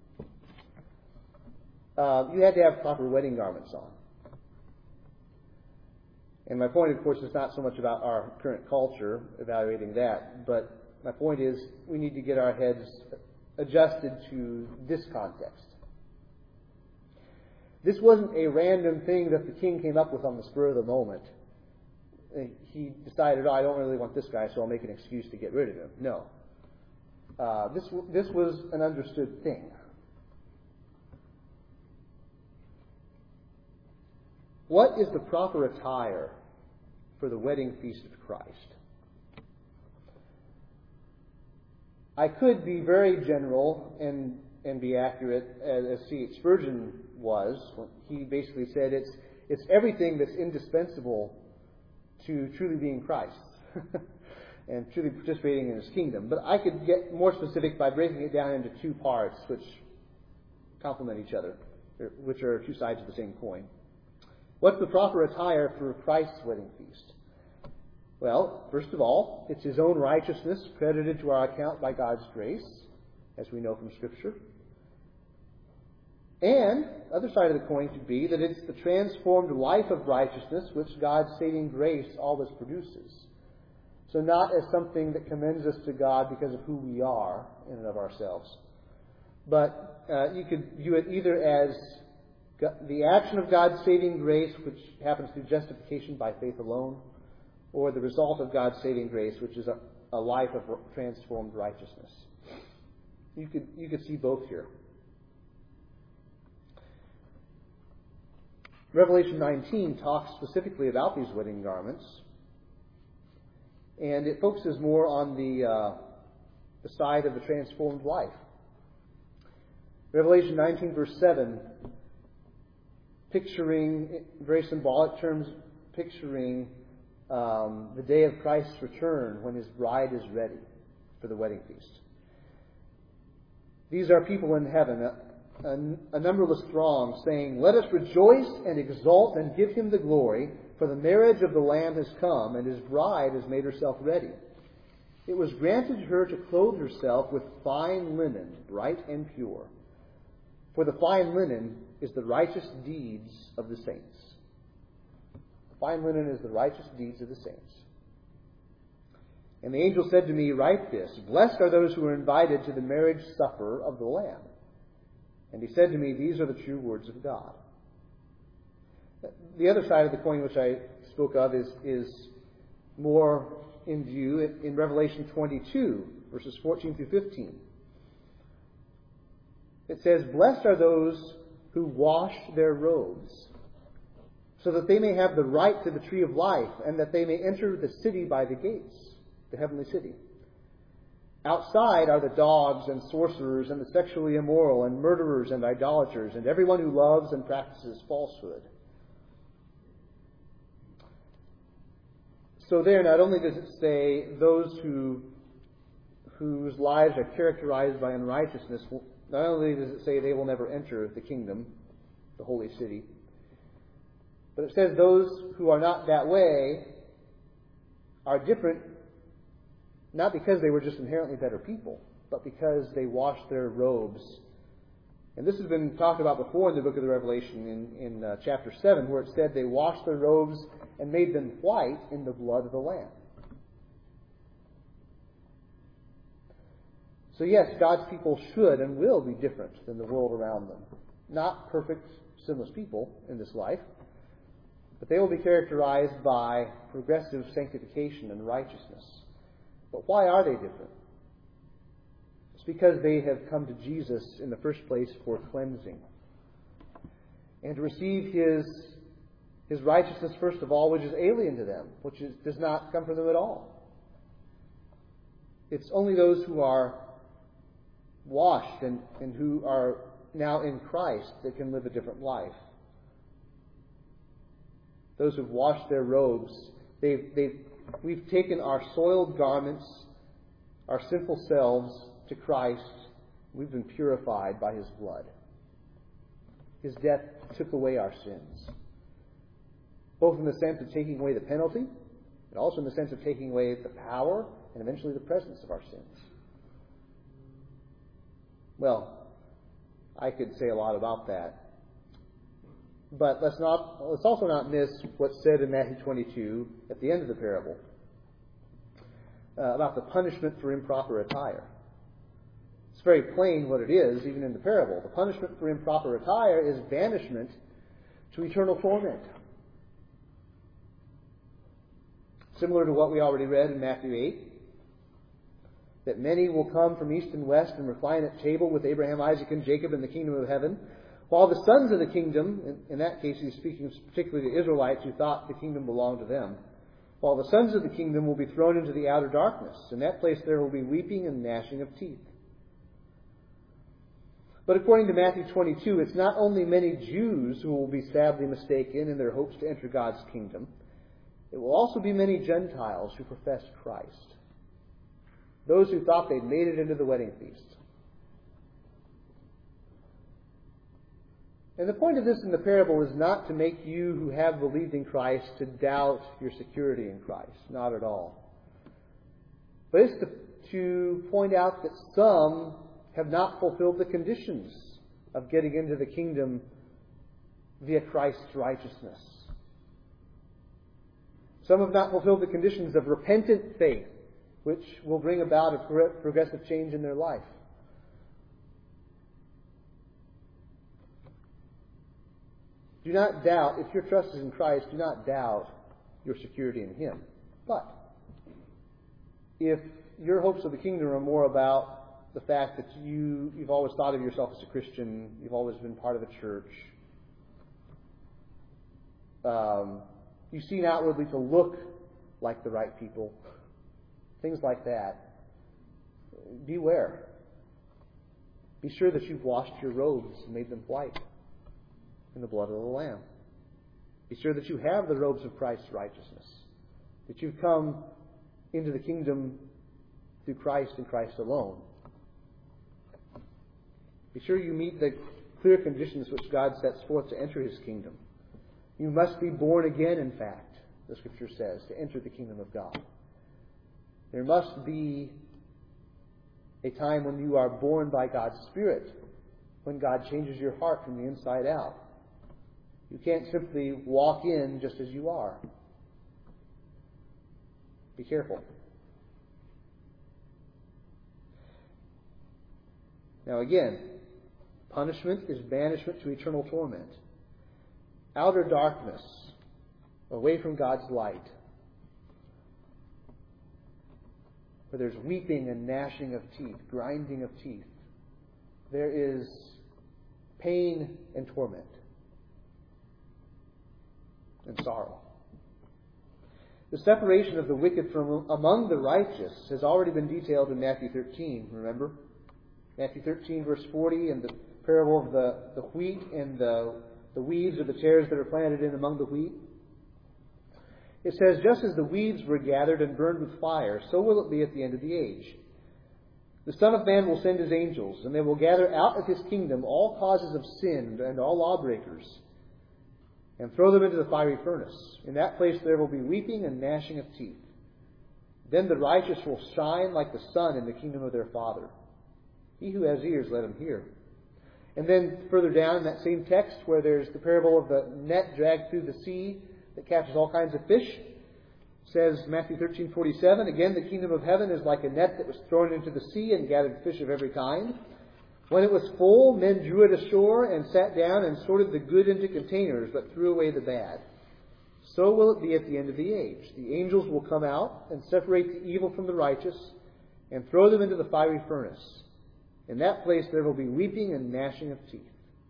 Uh, you had to have proper wedding garments on. And my point, of course, is not so much about our current culture, evaluating that, but my point is we need to get our heads adjusted to this context. This wasn't a random thing that the king came up with on the spur of the moment. He decided, oh, I don't really want this guy, so I'll make an excuse to get rid of him. No. Uh, this, this was an understood thing. What is the proper attire for the wedding feast of Christ? I could be very general and, and be accurate, as C H Spurgeon was. He basically said it's, it's everything that's indispensable to truly being Christ and truly participating in His kingdom. But I could get more specific by breaking it down into two parts which complement each other, which are two sides of the same coin. What's the proper attire for Christ's wedding feast? Well, first of all, it's His own righteousness credited to our account by God's grace, as we know from Scripture. And, other side of the coin could be that it's the transformed life of righteousness which God's saving grace always produces. So not as something that commends us to God because of who we are in and of ourselves. But uh, you could view it either as the action of God's saving grace, which happens through justification by faith alone, or the result of God's saving grace, which is a, a life of transformed righteousness. You could, you could see both here. Revelation nineteen talks specifically about these wedding garments, and it focuses more on the, uh, the side of the transformed life. Revelation nineteen, verse seven, picturing, in very symbolic terms, picturing um, the day of Christ's return when His bride is ready for the wedding feast. These are people in heaven, a, a, a numberless throng, saying, "Let us rejoice and exult and give Him the glory, for the marriage of the Lamb has come, and His bride has made herself ready. It was granted her to clothe herself with fine linen, bright and pure. For the fine linen is the righteous deeds of the saints." Fine linen is the righteous deeds of the saints. And the angel said to me, "Write this, blessed are those who are invited to the marriage supper of the Lamb." And he said to me, "These are the true words of God." The other side of the coin which I spoke of is, is more in view in, in Revelation twenty-two, verses fourteen through fifteen. It says, "Blessed are those who wash their robes, so that they may have the right to the tree of life, and that they may enter the city by the gates, the heavenly city. Outside are the dogs and sorcerers and the sexually immoral and murderers and idolaters and everyone who loves and practices falsehood." So there, not only does it say those who whose lives are characterized by unrighteousness, not only does it say they will never enter the kingdom, the holy city, but it says those who are not that way are different, not because they were just inherently better people, but because they washed their robes. And this has been talked about before in the book of the Revelation in, in uh, chapter seven, where it said they washed their robes and made them white in the blood of the Lamb. So yes, God's people should and will be different than the world around them. Not perfect, sinless people in this life, but they will be characterized by progressive sanctification and righteousness. But why are they different? It's because they have come to Jesus in the first place for cleansing. And to receive His, His righteousness, first of all, which is alien to them, which is, does not come from them at all. It's only those who are washed and, and who are now in Christ that can live a different life. Those who've washed their robes, they've, they've, we've taken our soiled garments, our sinful selves, to Christ. We've been purified by His blood. His death took away our sins, both in the sense of taking away the penalty, and also in the sense of taking away the power and eventually the presence of our sins. Well, I could say a lot about that. But let's not let's also not miss what's said in Matthew twenty-two at the end of the parable uh, about the punishment for improper attire. It's very plain what it is, even in the parable. The punishment for improper attire is banishment to eternal torment. Similar to what we already read in Matthew eight, that many will come from east and west and recline at table with Abraham, Isaac, and Jacob in the kingdom of heaven, while the sons of the kingdom, in that case he's speaking particularly to Israelites who thought the kingdom belonged to them, while the sons of the kingdom will be thrown into the outer darkness. In that place there will be weeping and gnashing of teeth. But according to Matthew twenty-two, it's not only many Jews who will be sadly mistaken in their hopes to enter God's kingdom. It will also be many Gentiles who profess Christ. Those who thought they'd made it into the wedding feast. And the point of this in the parable is not to make you who have believed in Christ to doubt your security in Christ. Not at all. But it's to, to point out that some have not fulfilled the conditions of getting into the kingdom via Christ's righteousness. Some have not fulfilled the conditions of repentant faith, which will bring about a progressive change in their life. Do not doubt, if your trust is in Christ, do not doubt your security in Him. But if your hopes of the kingdom are more about the fact that you, you've always thought of yourself as a Christian, you've always been part of a church, um, you seem outwardly to look like the right people, things like that, beware. Be sure that you've washed your robes and made them white in the blood of the Lamb. Be sure that you have the robes of Christ's righteousness, that you've come into the kingdom through Christ and Christ alone. Be sure you meet the clear conditions which God sets forth to enter His kingdom. You must be born again, in fact, the Scripture says, to enter the kingdom of God. There must be a time when you are born by God's Spirit, when God changes your heart from the inside out. You can't simply walk in just as you are. Be careful. Now again, punishment is banishment to eternal torment. Outer darkness, away from God's light, where there's weeping and gnashing of teeth, grinding of teeth. There is pain and torment and sorrow. The separation of the wicked from among the righteous has already been detailed in Matthew thirteen, remember? Matthew thirteen, verse forty, and the parable of the, the wheat and the, the weeds or the tares that are planted in among the wheat. It says, just as the weeds were gathered and burned with fire, so will it be at the end of the age. The Son of Man will send his angels, and they will gather out of his kingdom all causes of sin and all lawbreakers, and throw them into the fiery furnace. In that place there will be weeping and gnashing of teeth. Then the righteous will shine like the sun in the kingdom of their Father. He who has ears, let him hear. And then further down in that same text, where there's the parable of the net dragged through the sea that catches all kinds of fish, says Matthew thirteen forty-seven, again, the kingdom of heaven is like a net that was thrown into the sea and gathered fish of every kind. When it was full, men drew it ashore and sat down and sorted the good into containers, but threw away the bad. So will it be at the end of the age. The angels will come out and separate the evil from the righteous and throw them into the fiery furnace. In that place there will be weeping and gnashing of teeth.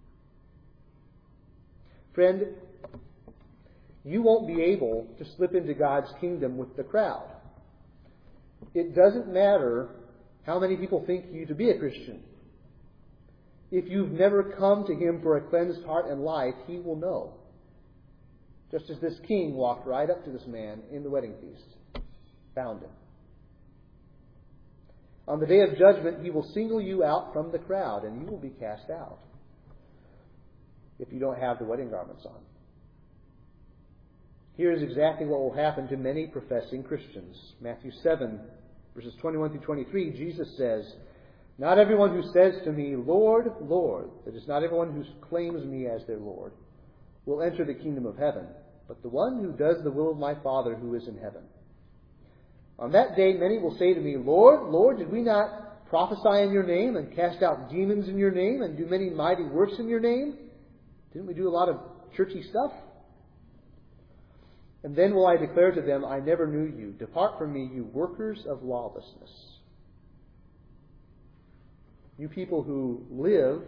Friend, you won't be able to slip into God's kingdom with the crowd. It doesn't matter how many people think you to be a Christian. If you've never come to Him for a cleansed heart and life, He will know. Just as this king walked right up to this man in the wedding feast, found him. On the day of judgment, He will single you out from the crowd, and you will be cast out if you don't have the wedding garments on. Here is exactly what will happen to many professing Christians. Matthew seven, verses twenty-one through twenty-three, Jesus says, "Not everyone who says to me, 'Lord, Lord,' that is, not everyone who claims me as their Lord, will enter the kingdom of heaven, but the one who does the will of my Father who is in heaven. On that day many will say to me, 'Lord, Lord, did we not prophesy in your name and cast out demons in your name and do many mighty works in your name? Didn't we do a lot of churchy stuff?' And then will I declare to them, 'I never knew you. Depart from me, you workers of lawlessness.'" You people who live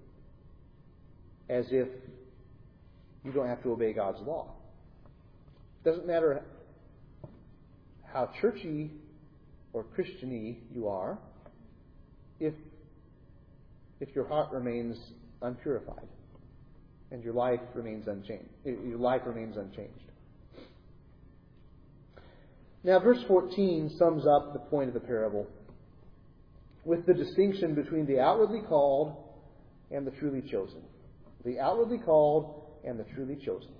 as if you don't have to obey God's law. Doesn't matter how churchy or Christian-y you are, if if your heart remains unpurified and your life remains unchanged. Your life remains unchanged. Now, verse fourteen sums up the point of the parable with the distinction between the outwardly called and the truly chosen. The outwardly called and the truly chosen.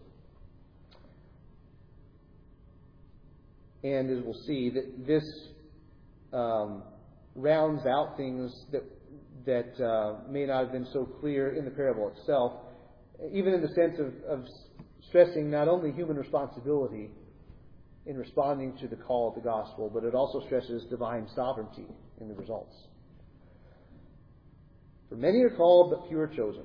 And as we'll see, that this um, rounds out things that that uh, may not have been so clear in the parable itself, even in the sense of, of stressing not only human responsibility in responding to the call of the gospel, but it also stresses divine sovereignty in the results. For many are called, but few are chosen.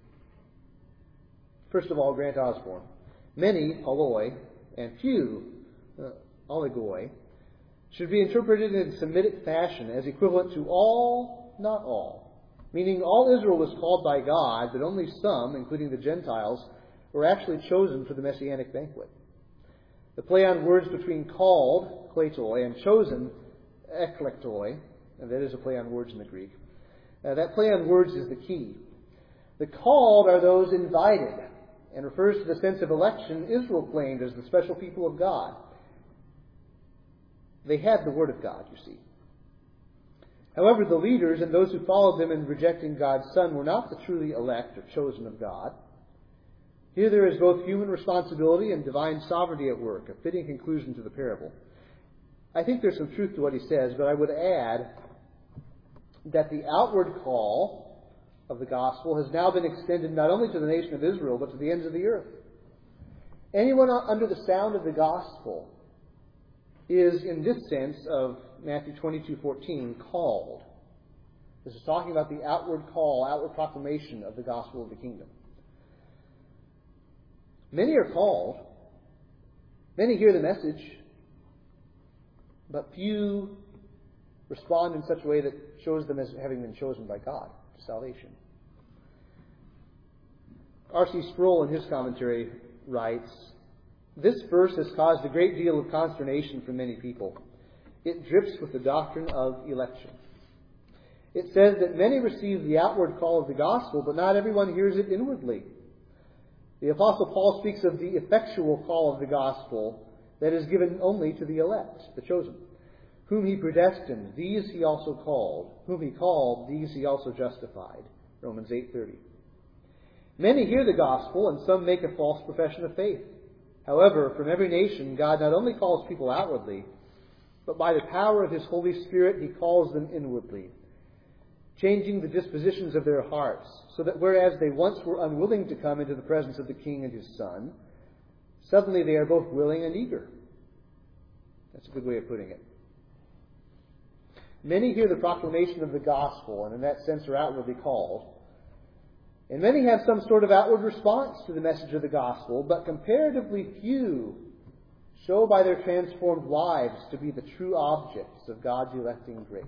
First of all, Grant Osborne. Many, aloi, and few, uh, oligoi, should be interpreted in Semitic fashion as equivalent to all, not all. Meaning all Israel was called by God, but only some, including the Gentiles, were actually chosen for the Messianic banquet. The play on words between called, kleitoi, and chosen, eklektoi, and that is a play on words in the Greek. Uh, that play on words is the key. The called are those invited, and refers to the sense of election Israel claimed as the special people of God. They had the Word of God, you see. However, the leaders and those who followed them in rejecting God's Son were not the truly elect or chosen of God. Here there is both human responsibility and divine sovereignty at work, a fitting conclusion to the parable. I think there's some truth to what he says, but I would add that the outward call of the gospel has now been extended not only to the nation of Israel, but to the ends of the earth. Anyone under the sound of the gospel is, in this sense of Matthew twenty-two fourteen, called. This is talking about the outward call, outward proclamation of the gospel of the kingdom. Many are called. Many hear the message. But few respond in such a way that shows them as having been chosen by God to salvation. R C Sproul, in his commentary, writes, "This verse has caused a great deal of consternation for many people. It drips with the doctrine of election. It says that many receive the outward call of the gospel, but not everyone hears it inwardly. The Apostle Paul speaks of the effectual call of the gospel that is given only to the elect, the chosen. Whom he predestined, these he also called. Whom he called, these he also justified. Romans eight thirty. Many hear the gospel, and some make a false profession of faith. However, from every nation, God not only calls people outwardly, but by the power of his Holy Spirit, he calls them inwardly, changing the dispositions of their hearts, so that whereas they once were unwilling to come into the presence of the King and his Son, suddenly they are both willing and eager. That's a good way of putting it. Many hear the proclamation of the gospel, and in that sense are outwardly called. And many have some sort of outward response to the message of the gospel, but comparatively few show by their transformed lives to be the true objects of God's electing grace.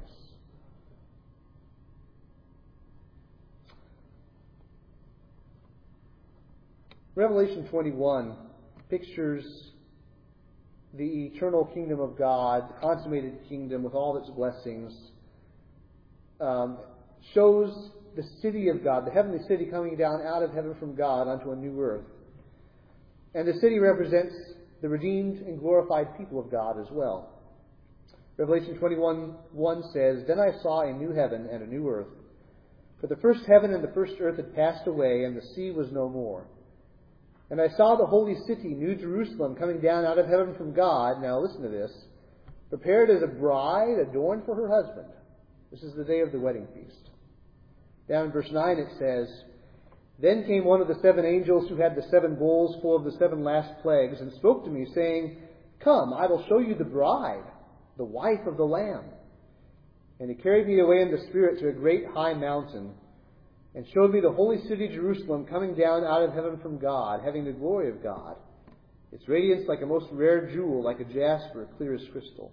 Revelation twenty-one pictures the eternal kingdom of God, the consummated kingdom with all its blessings, um, shows the city of God, the heavenly city coming down out of heaven from God onto a new earth. And the city represents the redeemed and glorified people of God as well. Revelation twenty-one one says, Then I saw a new heaven and a new earth. For the first heaven and the first earth had passed away, and the sea was no more. And I saw the holy city, New Jerusalem, coming down out of heaven from God. Now listen to this. Prepared as a bride adorned for her husband. This is the day of the wedding feast. Down in verse nine it says, Then came one of the seven angels who had the seven bowls full of the seven last plagues, and spoke to me, saying, Come, I will show you the bride, the wife of the Lamb. And he carried me away in the Spirit to a great high mountain, and showed me the holy city Jerusalem coming down out of heaven from God, having the glory of God. Its radiance like a most rare jewel, like a jasper, clear as crystal.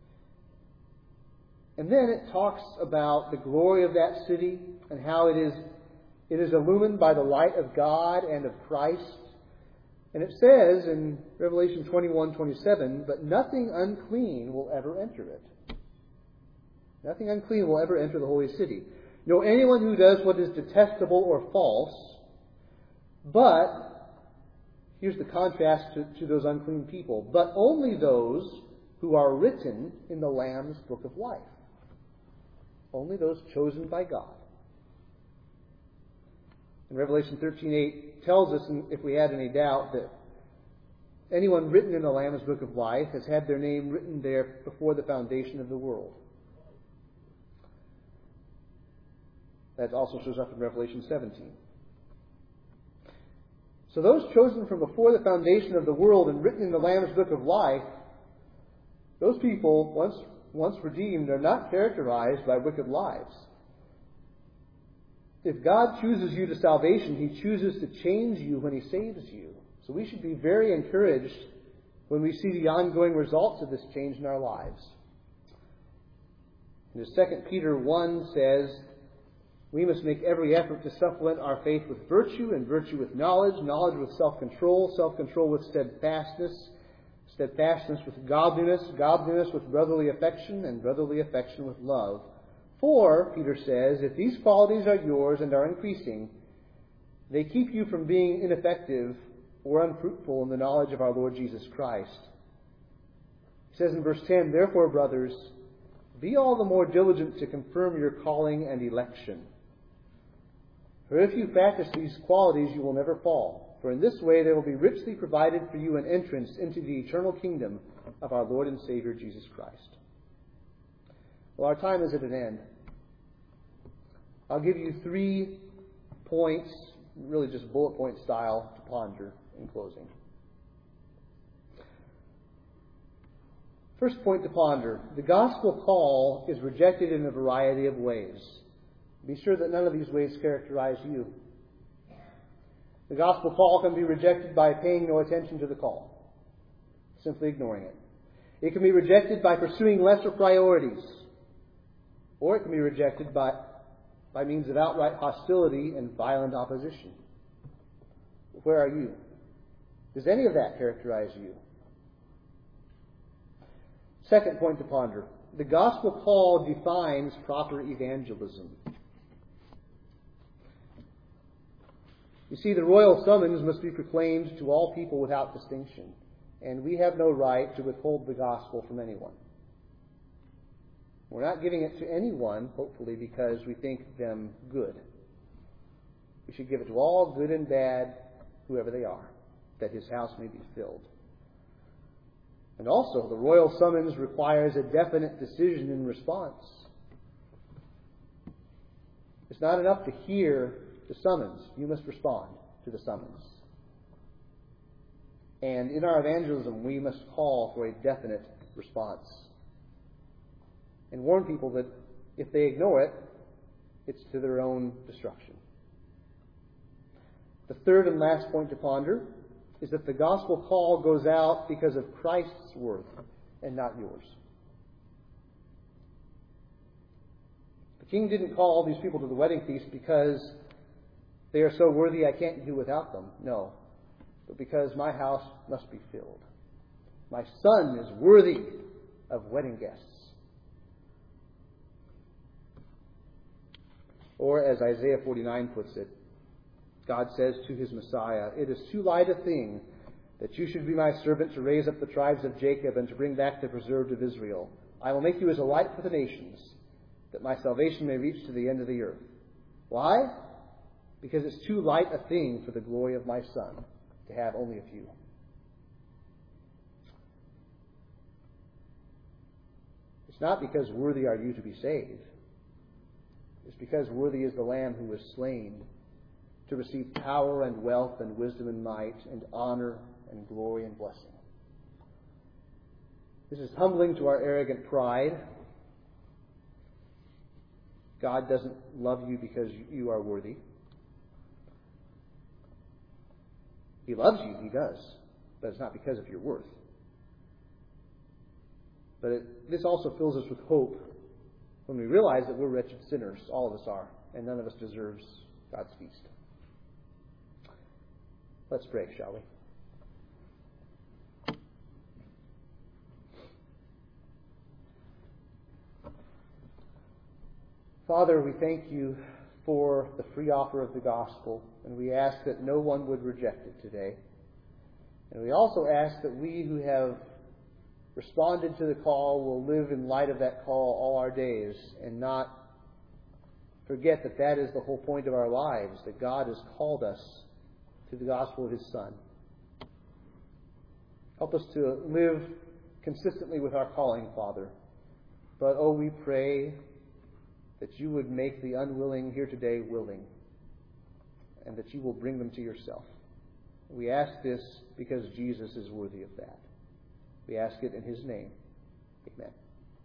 And then it talks about the glory of that city and how it is it is illumined by the light of God and of Christ. And it says in Revelation twenty-one twenty-seven, But nothing unclean will ever enter it. Nothing unclean will ever enter the holy city. No, anyone who does what is detestable or false, but, here's the contrast to, to those unclean people, but only those who are written in the Lamb's book of life. Only those chosen by God. And Revelation thirteen eight tells us, if we had any doubt, that anyone written in the Lamb's book of life has had their name written there before the foundation of the world. That also shows up in Revelation seventeen. So those chosen from before the foundation of the world and written in the Lamb's book of life, those people, once, once redeemed, are not characterized by wicked lives. If God chooses you to salvation, He chooses to change you when He saves you. So we should be very encouraged when we see the ongoing results of this change in our lives. And as Second Peter one says, we must make every effort to supplement our faith with virtue, and virtue with knowledge, knowledge with self-control, self-control with steadfastness, steadfastness with godliness, godliness with brotherly affection, and brotherly affection with love. For, Peter says, if these qualities are yours and are increasing, they keep you from being ineffective or unfruitful in the knowledge of our Lord Jesus Christ. He says in verse ten, Therefore, brothers, be all the more diligent to confirm your calling and election. For if you practice these qualities, you will never fall. For in this way there will be richly provided for you an entrance into the eternal kingdom of our Lord and Savior Jesus Christ. Well, our time is at an end. I'll give you three points, really just bullet point style, to ponder in closing. First point to ponder. The gospel call is rejected in a variety of ways. Be sure that none of these ways characterize you. The gospel call can be rejected by paying no attention to the call, simply ignoring it. It can be rejected by pursuing lesser priorities, or it can be rejected by, by means of outright hostility and violent opposition. Where are you? Does any of that characterize you? Second point to ponder. The gospel call defines proper evangelism. You see, the royal summons must be proclaimed to all people without distinction, and we have no right to withhold the gospel from anyone. We're not giving it to anyone, hopefully, because we think them good. We should give it to all, good and bad, whoever they are, that his house may be filled. And also, the royal summons requires a definite decision in response. It's not enough to hear the summons. You must respond to the summons. And in our evangelism, we must call for a definite response. And warn people that if they ignore it, it's to their own destruction. The third and last point to ponder is that the gospel call goes out because of Christ's worth and not yours. The king didn't call all these people to the wedding feast because they are so worthy I can't do without them. No. But because my house must be filled. My son is worthy of wedding guests. Or as Isaiah forty-nine puts it, God says to his Messiah, "It is too light a thing that you should be my servant to raise up the tribes of Jacob and to bring back the preserved of Israel. I will make you as a light for the nations, that my salvation may reach to the end of the earth." Why? Because it's too light a thing for the glory of my Son to have only a few. It's not because worthy are you to be saved. It's because worthy is the Lamb who was slain to receive power and wealth and wisdom and might and honor and glory and blessing. This is humbling to our arrogant pride. God doesn't love you because you are worthy. He loves you, he does, but it's not because of your worth. But it, this also fills us with hope when we realize that we're wretched sinners, all of us are, and none of us deserves God's feast. Let's pray, shall we? Father, we thank you for the free offer of the gospel, and we ask that no one would reject it today. And we also ask that we who have responded to the call will live in light of that call all our days and not forget that that is the whole point of our lives, that God has called us to the gospel of his Son. Help us to live consistently with our calling, Father. But, oh, we pray that you would make the unwilling here today willing, and that you will bring them to yourself. We ask this because Jesus is worthy of that. We ask it in his name. Amen.